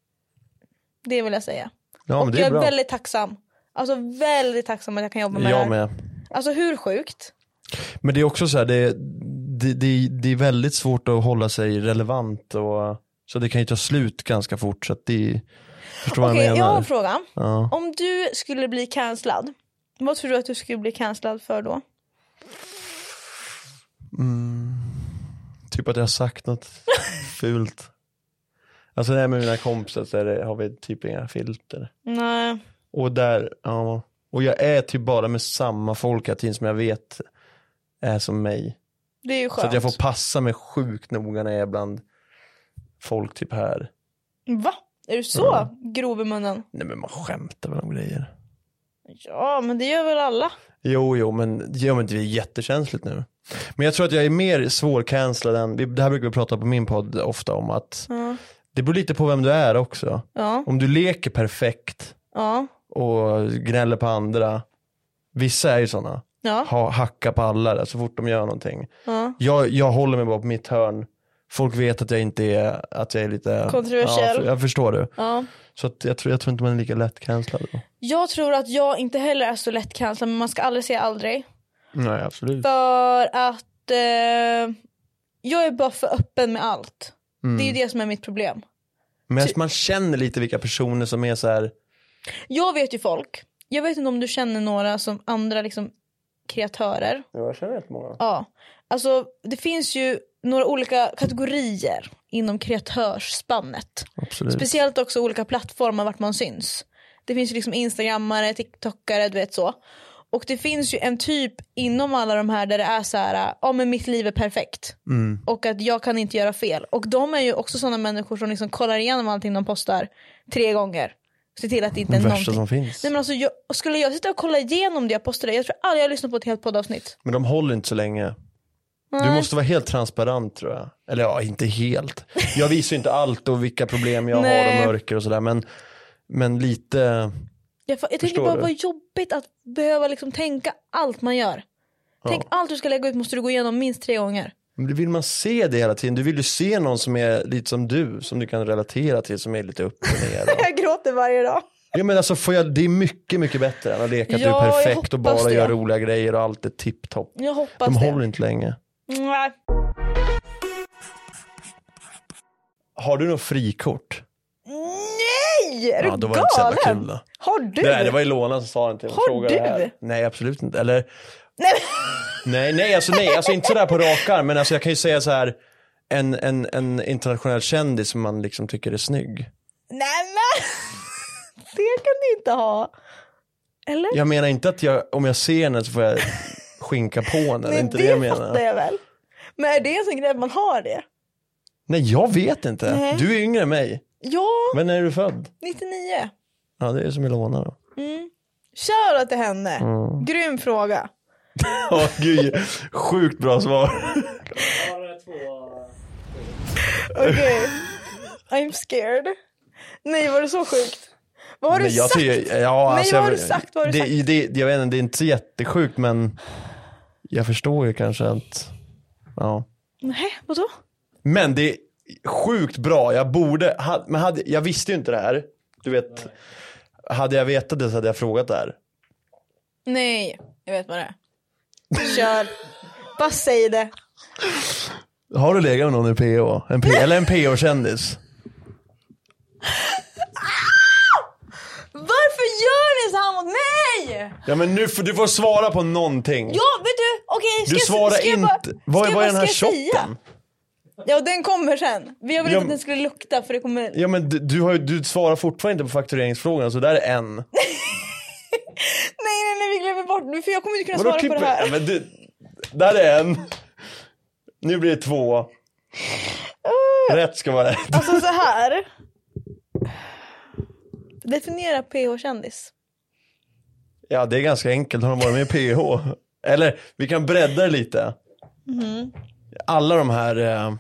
Det vill jag säga. Ja, och men det är jag är bra. väldigt tacksam. Alltså väldigt tacksam att jag kan jobba med jag det här. Med. Alltså hur sjukt? Men det är också så här, det, det, det, det är väldigt svårt att hålla sig relevant. Och, så det kan ju ta slut ganska fort. Så att det, förstår vad Okej, jag menar. jag har en fråga. Ja. Om du skulle bli cancellad Vad tror du att du skulle bli cancellad för då? Mm, typ att jag har sagt något fult. Alltså det här med mina kompisar så är det, har vi typ inga filter. Nej. Och där, ja. Och jag är typ bara med samma folk hela tiden som jag vet är som mig. Det är ju skönt. Så att jag får passa mig sjukt noga när jag är bland folk typ här. Va? Är du så mm. grov i munnen? Nej men man skämtar väl om grejer. Ja, men det gör väl alla. Jo, jo, men det gör inte vi jättekänsligt nu. Men jag tror att jag är mer svårcancellad än, det här brukar vi prata på min podd ofta om, att ja. Det beror lite på vem du är också. Ja. Om du leker perfekt ja. och gnäller på andra, vissa är ju sådana. Ja. Ha, hacka på alla där, så fort de gör någonting. Ja. Jag, jag håller mig bara på mitt hörn. Folk vet att jag inte är, att jag är lite kontroversiell. Ja, jag förstår du. Ja. Så att jag, tror, jag tror inte man är lika lätt cancellad då. Jag tror att jag inte heller är så lätt cancellad, men man ska aldrig säga aldrig. Nej, absolut. För att eh, jag är bara för öppen med allt. Mm. Det är ju det som är mitt problem. Men man känner lite vilka personer som är så här. Jag vet ju folk. Jag vet inte om du känner några som andra liksom kreatörer. Ja, jag känner rätt många. Ja, alltså det finns ju några olika kategorier inom kreatörsspannet. Absolut. Speciellt också olika plattformar vart man syns. Det finns ju liksom instagrammare, tiktokare, du vet så. Och det finns ju en typ inom alla de här där det är så här, ja men mitt liv är perfekt. Mm. Och att jag kan inte göra fel. Och de är ju också sådana människor som liksom kollar igenom allting de postar tre gånger. Se till att det inte är någonting. Som finns. Nej men alltså, jag, skulle jag sitta och kolla igenom det jag postade, jag tror aldrig jag lyssnar på ett helt poddavsnitt. Men de håller inte så länge. Nej. Du måste vara helt transparent tror jag. Eller ja, inte helt. Jag visar inte allt och vilka problem jag har och mörker och sådär. Men, men lite... Jag, jag tänker bara vad jobbigt att behöva liksom tänka allt man gör. Tänk ja. Allt du ska lägga ut måste du gå igenom minst tre gånger. Men vill man se det hela tiden? Du vill ju se någon som är lite som du. Som du kan relatera till, som är lite upp och ner. Och... jag gråter varje dag. Ja men alltså får jag, det är mycket mycket bättre än att leka att ja, du är perfekt och bara det. Gör roliga grejer och allt är tipptopp. Jag hoppas De det. håller inte länge. Nej. Har du något frikort? Nej, är ja, du då var galen? Det kul, då. Har du? Nej, det var Ilona som sa det till mig. Har du? Här. Nej, absolut inte. Eller... Nej. nej, nej, alltså nej, alltså inte sådär på rakar, men alltså jag kan ju säga så här en, en, en internationell kändis som man liksom tycker är snygg. Nej, men det kan du inte ha. Eller? Jag menar inte att jag, om jag ser henne så får jag skinka på henne. Nej, inte det, det jag menar. Det jag väl. Men är det en sån grej att man har det? Nej, jag vet inte. Nej. Du är yngre än mig. Ja. Men är du född? nittionio. Ja, det är som Ilona då. Mm. Kör då till henne. Mm. Grym fråga. Åh oh, gud, sjukt bra svar. Okej. Okay. I'm scared. Nej, var det så sjukt? Vad har du Nej, jag sagt? Tycker, ja, Nej, alltså, vad har jag, du sagt? Vad har du det, sagt? Det, det, jag vet inte, det är inte så jättesjukt, men jag förstår ju kanske att ja. Nej, vadå? Men det är sjukt bra. Jag borde, ha, men hade, jag visste ju inte det här. Du vet, nej. Hade jag vetat det så hade jag frågat det här. Nej, jag vet vad det är. Kör. Bara säg det. Har du legat med någon i P O? En P- eller en P O-kändis? Varför gör ni så här mot mig? Ja men nu får du får svara på någonting. Ja, vet du, okej. Okay, du svarar inte. Bara, vad, vad är den här shotten? Ja, den kommer sen. Vi har väl ja, att den skulle lukta för det kommer. Ja men du, du, har, du svarar fortfarande inte på faktureringsfrågan, så där är en. nej, nej, nej, vi glömmer bort nu för jag kommer inte kunna Vadå, svara klipper? på det här. Ja, men du, där är en. Nu blir det två. Uh, rätt ska vara rätt. Alltså så här. Definiera P H-kändis. Ja, det är ganska enkelt. Har de varit med i P H? Eller, vi kan bredda det lite. Mm. Alla de här... Eh,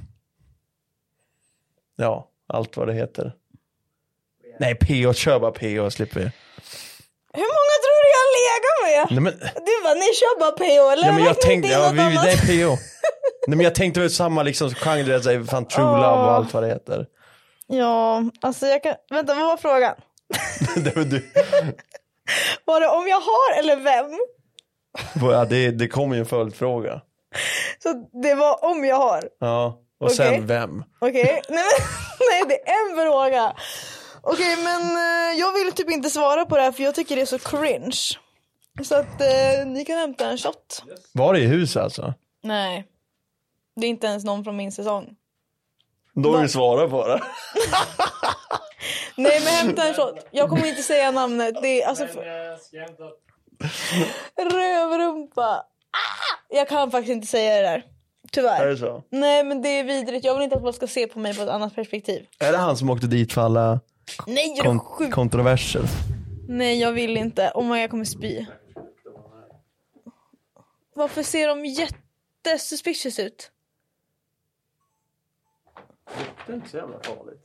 ja, allt vad det heter. Nej, P H, kör bara P H, slipper vi. Hur många tror du jag lägger med? Nej, men, du bara, ni kör bara P H, eller? Ja, men jag tänkte, ja, vi, det är P H. Nej, men jag tänkte väl samma liksom, genre, så fan, True oh. Love och allt vad det heter. Ja, alltså jag kan... Vänta, vad var frågan? det var du. Var det om jag har eller vem? Ja, det, det kom ju en följdfråga. Så det var om jag har? Ja, och okay. sen vem? Okej, okay. nej, nej det är en fråga. Okej, okay, men uh, jag vill typ inte svara på det här för jag tycker det är så cringe. Så att eh, ni kan hämta en shot. Var det i hus alltså? Nej. Det är inte ens någon från min säsong. Då vill du svara på det. Nej, men hämta en shot. Jag kommer inte säga namnet. Det är alltså för... Rövrumpa. Ah! Jag kan faktiskt inte säga det där. Tyvärr. Är det så? Nej, men det är vidrigt. Jag vill inte att man ska se på mig på ett annat perspektiv. Är det han som åkte dit för alla Nej, är kon- du sjuk? kontroverser? Nej, jag vill inte. Oh my, jag kommer spy. Varför ser de jättesuspicious ut? Det är inte så jävla farligt.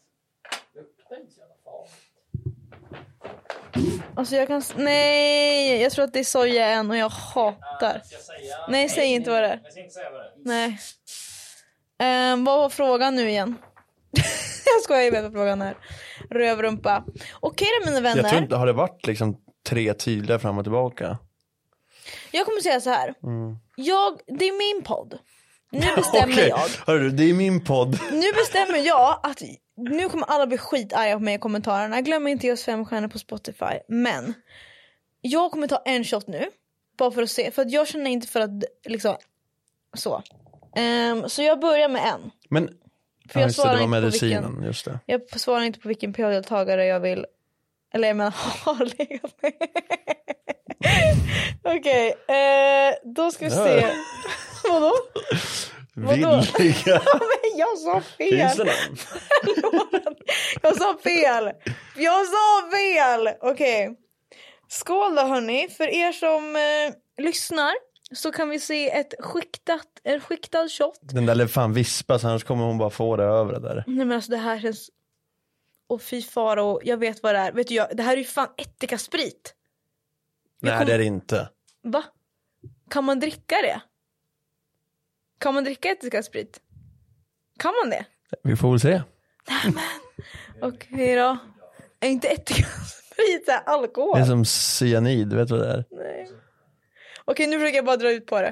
Alltså jag kan... Nej, jag tror att det är soja än och jag hatar. Nej, säg inte vad det är. Nej. Um, vad var frågan nu igen? Jag skojar, jag vet vad frågan är. Rövrumpa. Okej då, mina vänner. Jag tror inte, har det varit liksom tre tydliga fram och tillbaka? Jag kommer säga så här. Mm. Jag, det är min podd. Nu bestämmer Okej, jag. hörru, det är min podd. Nu bestämmer jag att nu kommer alla bli skitarga på mig i kommentarerna. Glöm inte ge oss fem stjärnor på Spotify. Men jag kommer ta en shot nu. Bara för att se. För att jag känner inte för att liksom så. Um, så jag börjar med en. Men för ja, jag just det, svarar det var inte på medicinen, vilken, just det. jag svarar inte på vilken P H-deltagare jag vill. Eller jag menar har legat med. Okej, okay, eh, då ska vi se. Vadå? Vadå? Villiga. Jag sa fel. Finns det någon? Jag sa fel. Jag sa fel. Okej. Okay. Skål då hörni. För er som eh, lyssnar så kan vi se ett skiktat, en skiktad shot. Den där lär fan vispas, annars kommer hon bara få det över det där. Nej men alltså det här känns... Och fy fara, och jag vet vad det är. Vet du, jag, det här är ju fan ättika-sprit. Nej, kom... det är det inte. Va? Kan man dricka det? Kan man dricka ättika-sprit? Kan man det? Vi får väl se. Nej men, okej okay, då. Är inte ättika-sprit här alkohol? Det är som cyanid, vet du vad det är? Nej. Okej, okay, nu försöker jag bara dra ut på det.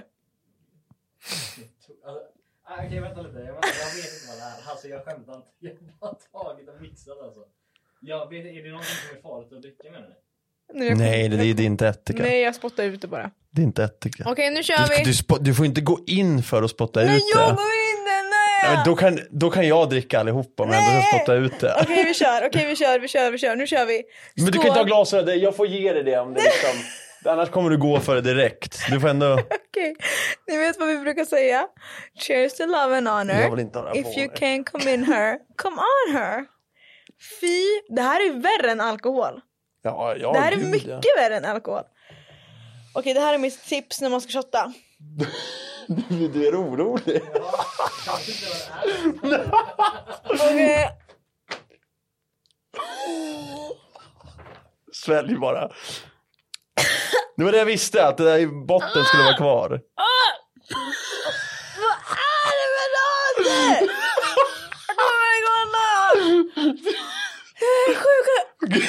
Okej, okay, vänta lite. Jag, jag vet inte vad det är. Alltså, jag skämtar inte. Jag har bara tagit och mixat alltså. Jag vet, är det någonting som är farligt att dricka med det? Nu, Nej, det, det är inte ättika. Nej, jag spottar ut det bara. Det är inte ättika. Okej, okay, nu kör du, vi. Du, spot, du får inte gå in för att spotta nej, ut det. Nej, jag går in det, nej. Ja, men då, kan, då kan jag dricka allihopa, men ändå ska spotta ut det. Okej, okay, vi kör. Okej, okay, vi kör, vi kör, vi kör. Nu kör vi. Skål. Men du kan inte ha glasögon. Jag får ge dig det om det liksom... Annars kommer du gå för det direkt. Du får ändå... Okej, okay. Ni vet vad vi brukar säga. Cheers to love and honor. Jag vill inte ha If på you det. can come in her, come on her. Fy, det här är värre än alkohol. Ja, ja, det här är gud, mycket ja. värre än alkohol. Okej, okay, det här är mitt tips när man ska shotta. du, du är orolig. Okej. Svälj bara. Det var det jag visste, att det där i botten skulle vara kvar. Vad är det med det? Jag kommer igång då. Jag är sjuk.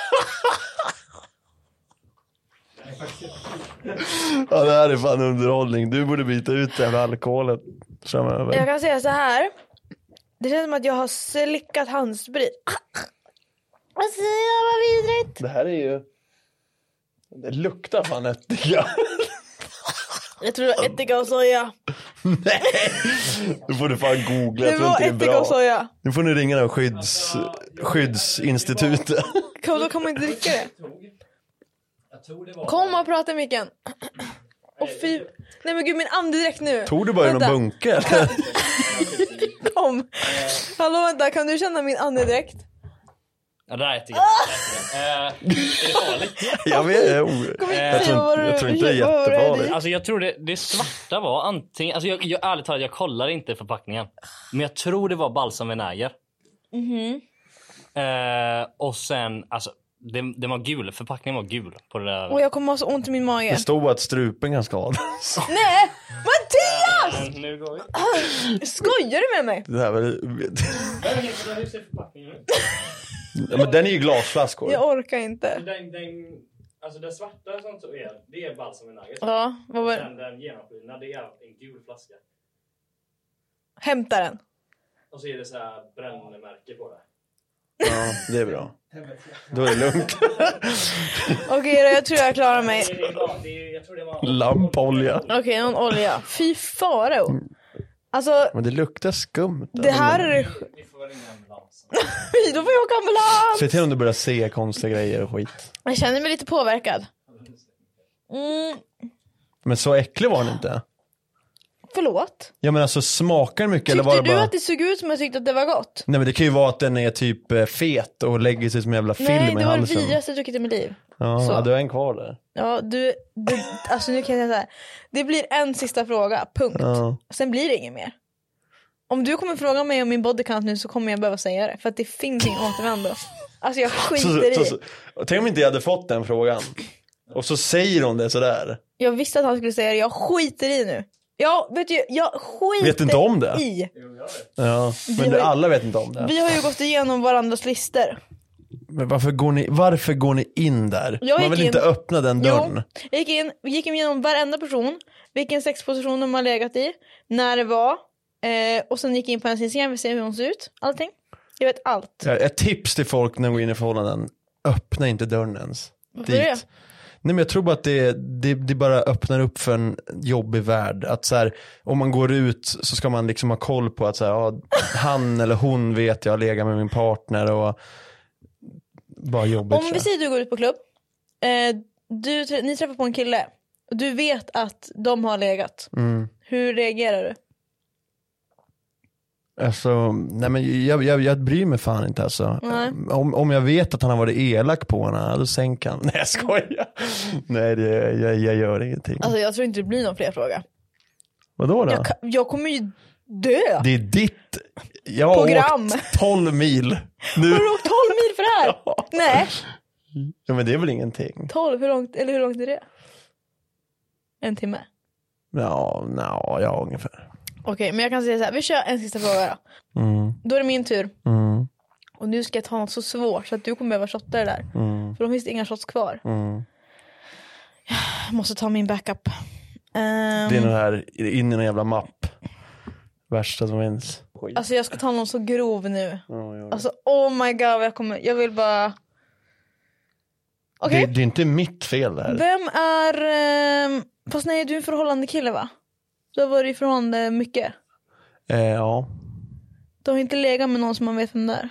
Ja, det här är fan underhållning. Du borde byta ut den här alkoholen framöver. Jag kan säga så här. Det känns som att jag har slickat handsprit. Alltså, vad vidrigt. Det här är ju... Det luktar fan ättika. Jag tror det var ättika och soja. Nej, nu får du fan googla. Jag Det tror var inte det är ättika och bra. soja. Nu får ni ringa den skydds, skyddsinstitutet. Kom, då kan man inte dricka det. Jag tror det var... Kom och prata i micken. Och fy... Nej men gud, min andedräkt nu. Tog du bara i någon bunke? Eller? Kom. Hallå, vänta, kan du känna min andedräkt? Ja, det där är ättika. äh, Är det farligt? Jag vet, jag, Kom igen, jag, tror, vad var jag du- tror inte det är vad var det jättefarligt. i? Alltså jag tror det, det svarta var antingen... Alltså jag, jag, ärligt talat, jag kollar inte förpackningen. Men jag tror det var balsamvinäger. Mhm. Eh, och sen, alltså, det, det var gul. Förpackningen var gul på det där. Och jag kommer ha så ont i min mage. Det stod att strupen kan skadas. Nej! Mattias! Men nu går vi. Skojar du med mig? Det här var... Hur ser förpackningen ut? Ja, men den är ju glasflaskor. Jag orkar inte. Den, den, alltså det svarta som så är, det är balsamvinäger. Ja, vad var Sen den genomskinliga, det är en gul flaska. Hämta den. Och så är det så här brännmärke på det. Ja, det är bra. Då är det lugnt. Okej okay, då, jag tror jag klarar mig. Lampolja. Okej, okay, någon olja. Fy farao. Alltså, men det luktar skumt. Det här är... Ni får väl ringa ambulans. Då får jag åka ambulans. Se till om du börjar se konstiga grejer och skit. Jag känner mig lite påverkad. Mm. Men så äcklig var den inte. Förlåt? Ja men alltså smakar mycket. Tyckte eller var det du bara... att det såg ut som jag tyckte att det var gott? Nej men det kan ju vara att den är typ fet och lägger sig som en jävla film i halsen. Nej, det var det vidrigaste jag druckit i mitt liv. Ja, ja, du har en kvar där. Ja, du, du alltså nu kan jag säga så här. Det blir en sista fråga, punkt. Ja. Sen blir det inget mer. Om du kommer fråga mig om min bodycount nu så kommer jag behöva säga det. För att det finns ingen återvändo. Alltså jag skiter så, i. Så, så, tänk om inte jag hade fått den frågan. Och så säger hon det sådär. Jag visste att han skulle säga det, jag skiter i nu. Ja, vet du, jag skiter vet inte om det. i. Ja, men ju, alla vet inte om det. Vi har ju gått igenom varandras lister. Men varför går ni, varför går ni in där? Man vill in, inte öppna den dörren. Jo, jag gick in, gick igenom varenda person. Vilken sexposition de har legat i. När det var. Eh, och sen gick jag in på hennes Instagram. Vi ser hur hon ser ut. Allting. Jag vet allt. Ja, ett tips till folk när de går in i förhållanden. Öppna inte dörren ens. Varför dit. Det? Nej men jag tror bara att det, det, det bara öppnar upp för en jobbig värld. Att så här, om man går ut så ska man liksom ha koll på att så här, ja, han eller hon vet jag har legat med min partner och bara jobbigt. Om vi säger att du går ut på klubb, eh, du, ni träffar på en kille och du vet att de har legat. Mm. Hur reagerar du? Alltså, nej men jag, jag, jag bryr mig fan inte alltså. Om, om jag vet att han har varit elak på henne, då sänker han. Nej jag skojar. Nej det, jag, jag gör ingenting. Alltså jag tror inte det blir någon fler fråga. Vadå då? Jag, jag kommer ju dö. Det är ditt. Jag har program. Åkt tolv mil. Nu. Har du åkt tolv mil för det här? Ja. Nej. Ja men det är väl ingenting. tolv, hur långt, eller hur långt är det? En timme? Ja, no, ja ungefär. Okej, okay, men jag kan säga så här. Vi kör en sista fråga då. Mm. Då är det min tur. Mm. Och nu ska jag ta något så svårt så att du kommer behöva shotta det där. Mm. För då finns det inga shots kvar. Mm. Jag måste ta min backup. Um, det är den här in i en jävla mapp. Värsta som finns. Alltså jag ska ta någon så grov nu. Oh, alltså oh my god, jag kommer, jag vill bara. Okej. Okay. Det, det är inte mitt fel det här. Vem är um, fast nej, du är en förhållande kille va? Du har varit i förhållande mycket. Eh, ja. Du har inte legat med någon som man vet vem det är?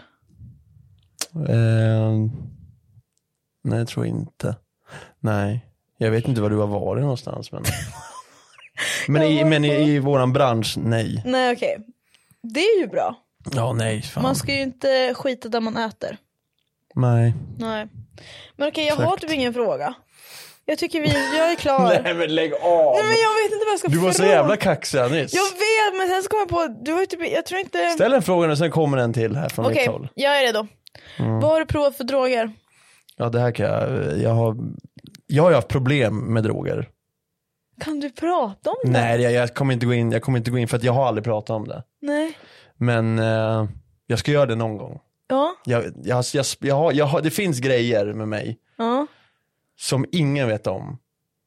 Eh, nej, jag tror inte. Nej. Jag vet inte var du har varit någonstans. Men, men, i, men i, i våran bransch, nej. Nej, okej. Okay. Det är ju bra. Ja, nej. Fan. Man ska ju inte skita där man äter. Nej. Nej. Men okej, okay, jag har typ ingen fråga. Jag tycker vi, jag är klar. Nej men lägg av. Nej men jag vet inte vad jag ska Du var fråga. så jävla kaxig nyss. Jag vet, men sen så kommer jag på, du har ju typ, jag tror inte. Ställ en fråga och sen kommer en till här från okay, mitt håll. Okej, jag är redo. Mm. Vad har du provat för droger? Ja det här kan jag, jag har, jag har haft problem med droger. Kan du prata om det? Nej, jag, jag kommer inte gå in, jag kommer inte gå in för att jag har aldrig pratat om det. Nej. Men eh, jag ska göra det någon gång. Ja. Jag, jag, jag, jag, har, jag har, det finns grejer med mig. Ja. Som ingen vet om.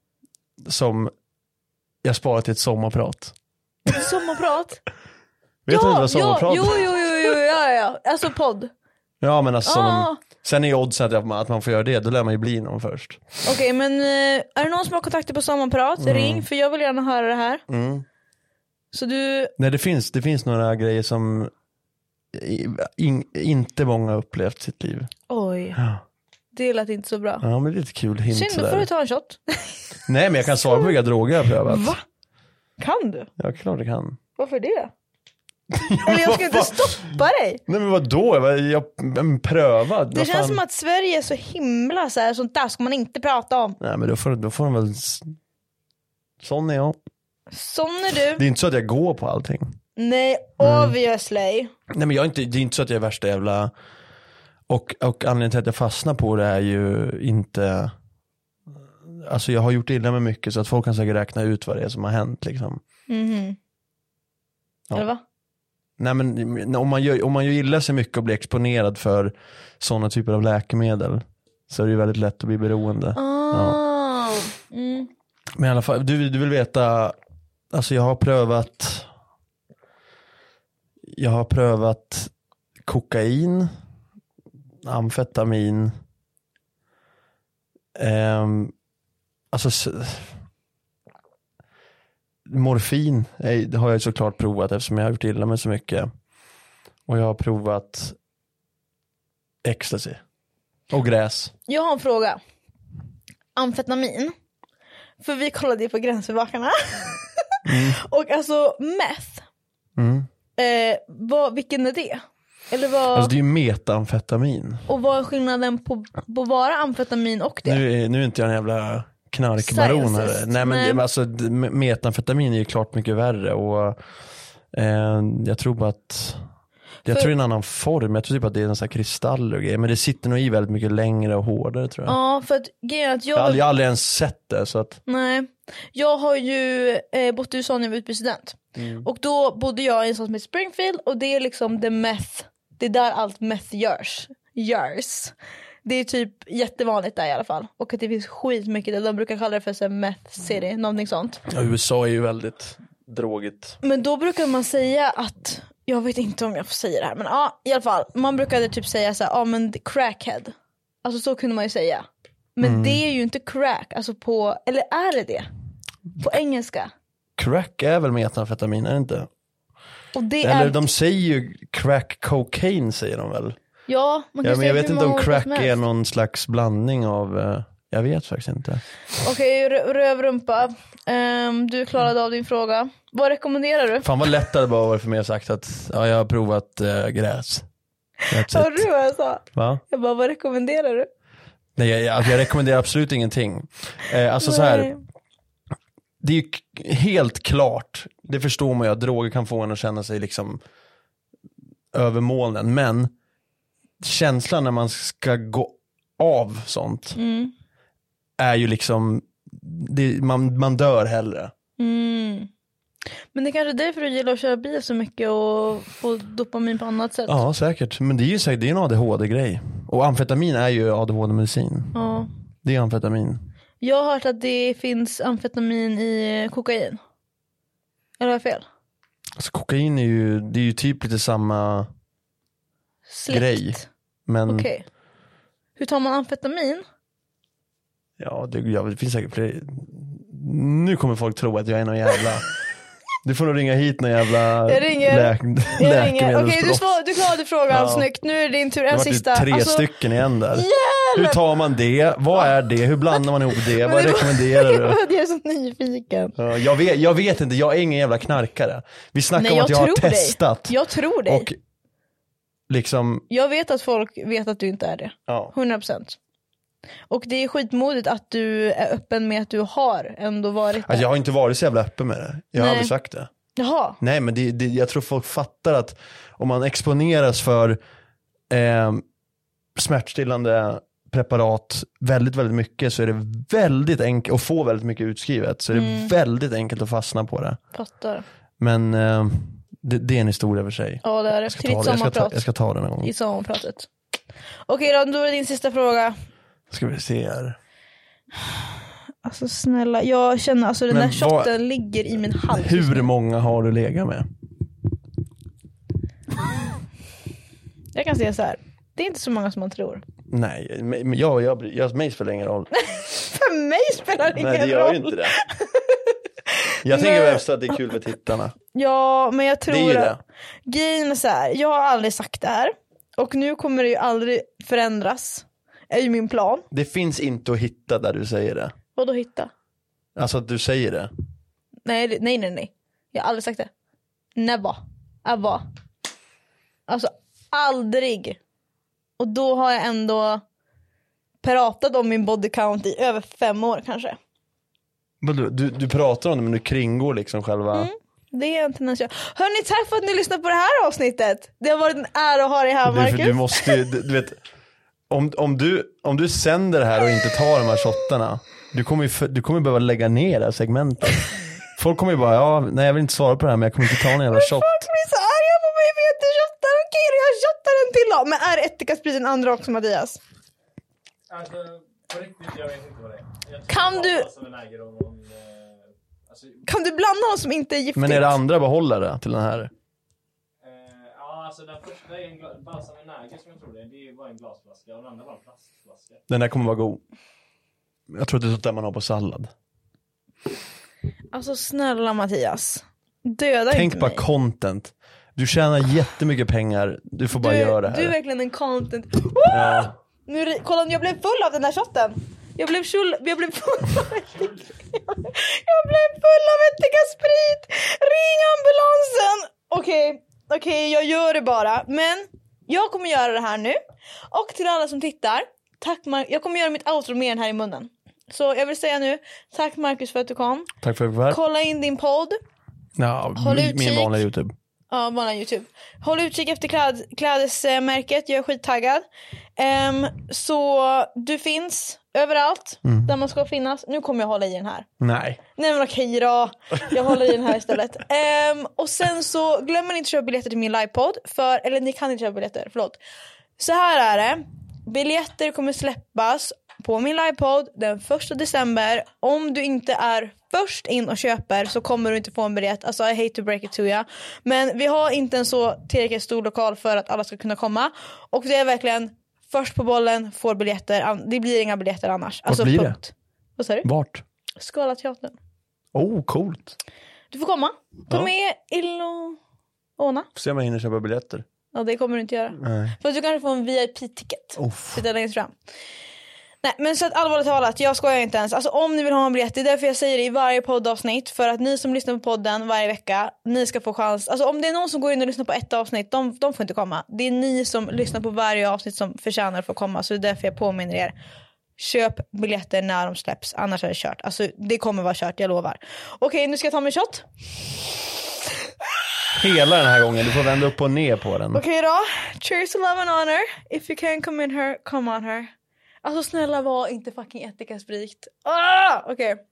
Som jag sparat till ett sommarprat. Sommarprat? Vet ja, du inte vad sommarprat? Ja, jo, jo, jo, jo, ja, ja. Alltså podd. Ja, men alltså ah. de, sen är ju oddsen att man, att man får göra det. Då lär man ju bli någon först. Okej, okay, men är det någon som har kontakter på sommarprat? Mm. Ring, för jag vill gärna höra det här. Mm. Så du... Nej, det finns, det finns några grejer som in, inte många har upplevt sitt liv. Oj. Ja. Det lät inte så bra. Ja, men det är lite kul hint. Synd, då får du ta en shot. Nej, men jag kan svara på vilka droger jag har prövat. Va? Kan du? Ja, klart jag kan. Varför det? Eller jag ska inte stoppa dig. Nej, men vadå? Jag, jag, jag prövad. Det känns som att Sverige är så himla så här, sånt där ska man inte prata om. Nej, men då får, då får de väl... Sån är jag. Sån är du. Det är inte så att jag går på allting. Nej, obviously. Mm. Nej, men jag är inte, det är inte så att jag är värsta jävla... Och, och anledningen till att jag fastnar på det är ju inte... Alltså jag har gjort illa med mycket så att folk kan säkert räkna ut vad det är som har hänt liksom. Mhm. Ja. Eller va? Nej, men om man, gör, om man gillar sig mycket och blir exponerad för sådana typer av läkemedel så är det ju väldigt lätt att bli beroende. Oh. Ja. Mm. Men i alla fall, du, du vill veta, alltså jag har prövat jag har prövat kokain, amfetamin. Um, alltså s- morfin är, det har jag såklart provat eftersom jag har gjort illa med så mycket. Och jag har provat ecstasy och gräs. Jag har en fråga. Amfetamin. För vi kollade ju på Gränsövervakarna. Mm. Och alltså meth. Mm. Eh, vad, vilken är det? Eller vad, Alltså det är ju metamfetamin. och vad är skillnaden på, på bara amfetamin och det? Nu är, nu är inte jag en jävla knarkbaron här. Scientist. Nej men Nej. Det, alltså, d- metamfetamin är ju klart mycket värre. Och eh, jag tror bara att jag För- tror det är en annan form. Jag tror typ att det är en sån här kristall och grejer. Men det sitter nog i väldigt mycket längre och hårdare tror jag. Ja, för att grejen är att jag... Jag har aldrig, jag har aldrig ens sett det så att Nej, jag har ju eh, bott i U S A när jag var utbytesstudent. Mm. Och då bodde jag i en stad som heter Springfield. Och det är liksom the meth. Det är där allt meth görs. Görs. Det är typ jättevanligt där i alla fall. Och att det finns skitmycket där. De brukar kalla det för så här, meth city, någonting sånt. ja, U S A är ju väldigt drogigt. Men då brukar man säga att, jag vet inte om jag får säga det här, men ja, i alla fall, man brukade typ säga så här, ja men crackhead. Alltså så kunde man ju säga. Men Mm. det är ju inte crack, alltså på, eller är det det? På engelska. Crack är väl metamfetamin, är det inte? Och det Eller är, de säger ju crack cocaine säger de väl? ja, man kan Ja, men säga jag vet hur inte om många crack olika som är helst. någon slags blandning av, eh, jag vet faktiskt inte. Okej, rö- rövrumpa. Um, du klarade av din fråga. Vad rekommenderar du? Fan vad lätt det bara var för mig att sagt att ja, jag har provat eh, gräs. That's Hörde it. du vad jag sa? Va? Jag bara, vad rekommenderar du? Nej, jag, jag, jag rekommenderar absolut ingenting. Eh, alltså så här, Nej. det är ju k- helt klart, det förstår man ju att droger kan få en att känna sig liksom över molnen. Men känslan när man ska gå av sånt Mm. är ju liksom, det, man, man dör hellre. Mm. Men det är kanske därför du gillar att köra bil så mycket och få dopamin på annat sätt. Ja, säkert. Men det är ju säkert, det är en A D H D-grej. Och amfetamin är ju A D H D-medicin. Ja. Det är amfetamin. Jag har hört att det finns amfetamin i kokain. Eller har jag fel? Alltså kokain är ju, det är ju typ lite samma Släkt. grej. Men Okej. Hur tar man amfetamin? ja, det, ja, det finns säkert fler. Nu kommer folk tro att jag är någon jävla... Du får nog ringa hit någon jävla Jag ringer. läk, Jag ringer. Okej, du, läkemedelsproffs. svar, du klarade frågan. Ja. Snyggt. Nu är det din tur. Det En var typ sista. tre Alltså, stycken igen där. jävlar! Hur tar man det? Vad är det? Hur blandar man ihop det? Men Vad det var- rekommenderar du? Jag är så nyfiken. Ja, jag, vet, jag vet inte, jag är ingen jävla knarkare. Vi snackar Nej, om jag att jag har tror dig. testat. Jag tror dig. Och liksom, Jag vet att folk vet att du inte är det. ja. hundra procent. Och det är skitmodigt att du är öppen med att du har ändå varit där. Alltså, jag har inte varit så jävla öppen med det. Jag har Nej. aldrig sagt det. Jaha. Nej, men det, det, jag tror folk fattar att om man exponeras för eh, smärtstillande preparat väldigt, väldigt mycket så är det väldigt enkelt, och få väldigt mycket utskrivet, så är det Mm. väldigt enkelt att fastna på det. Fattar. Men eh, det, det är en historia för sig. Ja, det är det. Jag ska, Till ta ditt det. Jag, ska ta, sommarprat. jag ska ta den en gång. I sommarpratet. Okej då, då är det din sista fråga. Ska vi se här. Alltså snälla, jag känner alltså den Men där vad- shotten ligger i min hals. just Hur nu. många har du legat med? Jag kan säga så här. Det är inte så många som man tror. Nej, men jag, jag, jag, mig spelar ingen roll. För mig spelar det ingen Nej, det roll. gör ju inte det. Jag tänker mest att det är kul för tittarna. Ja, men jag tror Det är ju att det. grejen är så här. Jag har aldrig sagt det här. Och nu kommer det ju aldrig förändras. Är ju min plan. Det finns inte att hitta där du säger det. Vad då hitta? Alltså att du säger det. Nej, det- nej, nej, nej. Jag har aldrig sagt det. Never. Ever. Alltså, aldrig. Och då har jag ändå pratat om min body count i över fem år kanske. Du, du, du pratar om det men du kringgår liksom själva... Mm. Det är en tendens jag... Hörni, tack för att ni lyssnade på det här avsnittet. Det har varit en ära att ha dig här, Du, Marcus. du måste ju, du, du vet, om, om, du, om du sänder det här och inte tar de här shottarna, du kommer ju för, du kommer behöva lägga ner det här segmentet. Folk kommer ju bara, ja, nej jag vill inte svara på det här men jag kommer inte ta en jävla shot. Folk blir så arga på mig för jag inte shottar. Okej, jag shottar en till då. Men är Ättikaspriten den andra också, Mattias? Alltså, på riktigt, jag vet inte vad det är. Jag tror Kan jag du- hoppas att den äger någon, eh, alltså, Kan du blanda något som inte är giftigt? Men är det andra behållare till den här? eh, ja, alltså den första är en gla- balsam i näge som jag tror det. Det var en glasflaska och den andra var en plastflaska. Den där kommer vara god. Jag tror att det är sånt där man har på sallad. Alltså snälla Mattias. Döda Tänk inte bara mig. content. Du tjänar jättemycket pengar. Du får bara du, göra det här. Du är verkligen en content. Ja. Nu, är det- kolla, jag blev full av den här shotten. Jag blev full, jag blev full av ättika. Jag blev full av ättika sprit. Ring ambulansen. Okej, okay, okej, okay, jag gör det bara. Men jag kommer göra det här nu. Och till alla som tittar, tack Mar- jag kommer göra mitt outro med den här i munnen. Så jag vill säga nu, tack Marcus för att du kom. Tack för att du var här. Kolla in din podd. Ja, Håll min, utkik. min vanliga YouTube. Ja, vanliga YouTube. Håll utkik efter kläd, klädesmärket. Jag är skittaggad. Um, så du finns överallt Mm. där man ska finnas. Nu kommer jag hålla i den här. Nej. Nej men okej då. Jag håller i den här istället. Um, och sen så glömmer ni inte köpa biljetter till min livepodd. För, eller ni kan inte köpa biljetter, förlåt. Så här är det. Biljetter kommer släppas på min livepodd den första december. Om du inte är först in och köper så kommer du inte få en biljett. Alltså I hate to break it to you. Men vi har inte en så tillräckligt stor lokal för att alla ska kunna komma. Och det är verkligen först på bollen får biljetter. Det blir inga biljetter annars. Vart Alltså blir punkt. det? Vad sa du? Vart? Skalateatern. Oh, coolt. Du får komma. Ta Ja. med Ilona. Får se om jag hinner köpa biljetter. Ja, det kommer du inte göra. Nej. För du kanske får en V I P-ticket. Uff. Sitta längst fram. Nej, men så att allvarligt talat, jag skojar inte ens. Alltså om ni vill ha en biljett, det är därför jag säger det i varje poddavsnitt. För att ni som lyssnar på podden varje vecka, ni ska få chans. Alltså om det är någon som går in och lyssnar på ett avsnitt, de, de får inte komma. Det är ni som lyssnar på varje avsnitt som förtjänar att få komma. Så det är därför jag påminner er. Köp biljetter när de släpps, annars är det kört. Alltså det kommer vara kört, jag lovar. Okej, nu ska jag ta mig shot. Hela den här gången, du får vända upp och ner på den. Okej då, cheers to love and honor. If you can come in her, come on her. Alltså snälla var inte fucking ättika sprit. Ah, okej. Okay.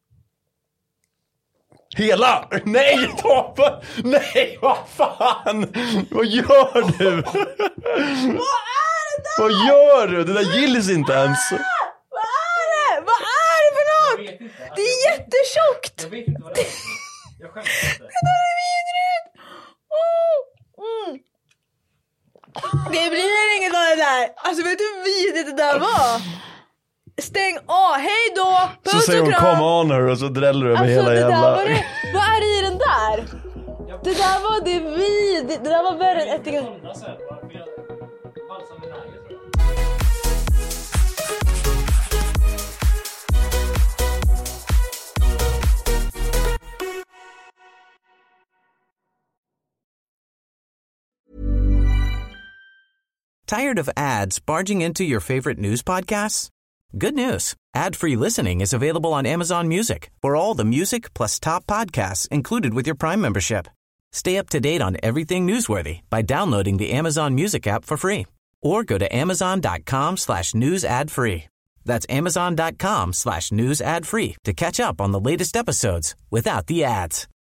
Hela! Nej, Toppa! Nej, vad fan! Vad gör du? Vad är det där? Vad gör du? Det där gills inte ens. Vad är det? Vad är det för något? Jag vet inte. Alltså, Det är jättetjockt. Jag vet inte vad det är. Jag skäms inte. Det där är vidrigt. Oh. Mm. Det blir inget av det där. Alltså vet du hur vidrigt det där var? Stäng av, hej då. Puss Så säger och hon kram. come on her och så dräller du över Alltså hela det där jävla... var det. Vad är det i den där? Det där var det vid. Det, det där var värre än ättika. Hålla sen. Balsam i näge tror jag. Tired of ads barging into your favorite news podcasts? Good news. Ad-free listening is available on Amazon Music for all the music plus top podcasts included with your Prime membership. Stay up to date on everything newsworthy by downloading the Amazon Music app for free or go to amazon.com slash news ad free. That's amazon.com slash news ad free to catch up on the latest episodes without the ads.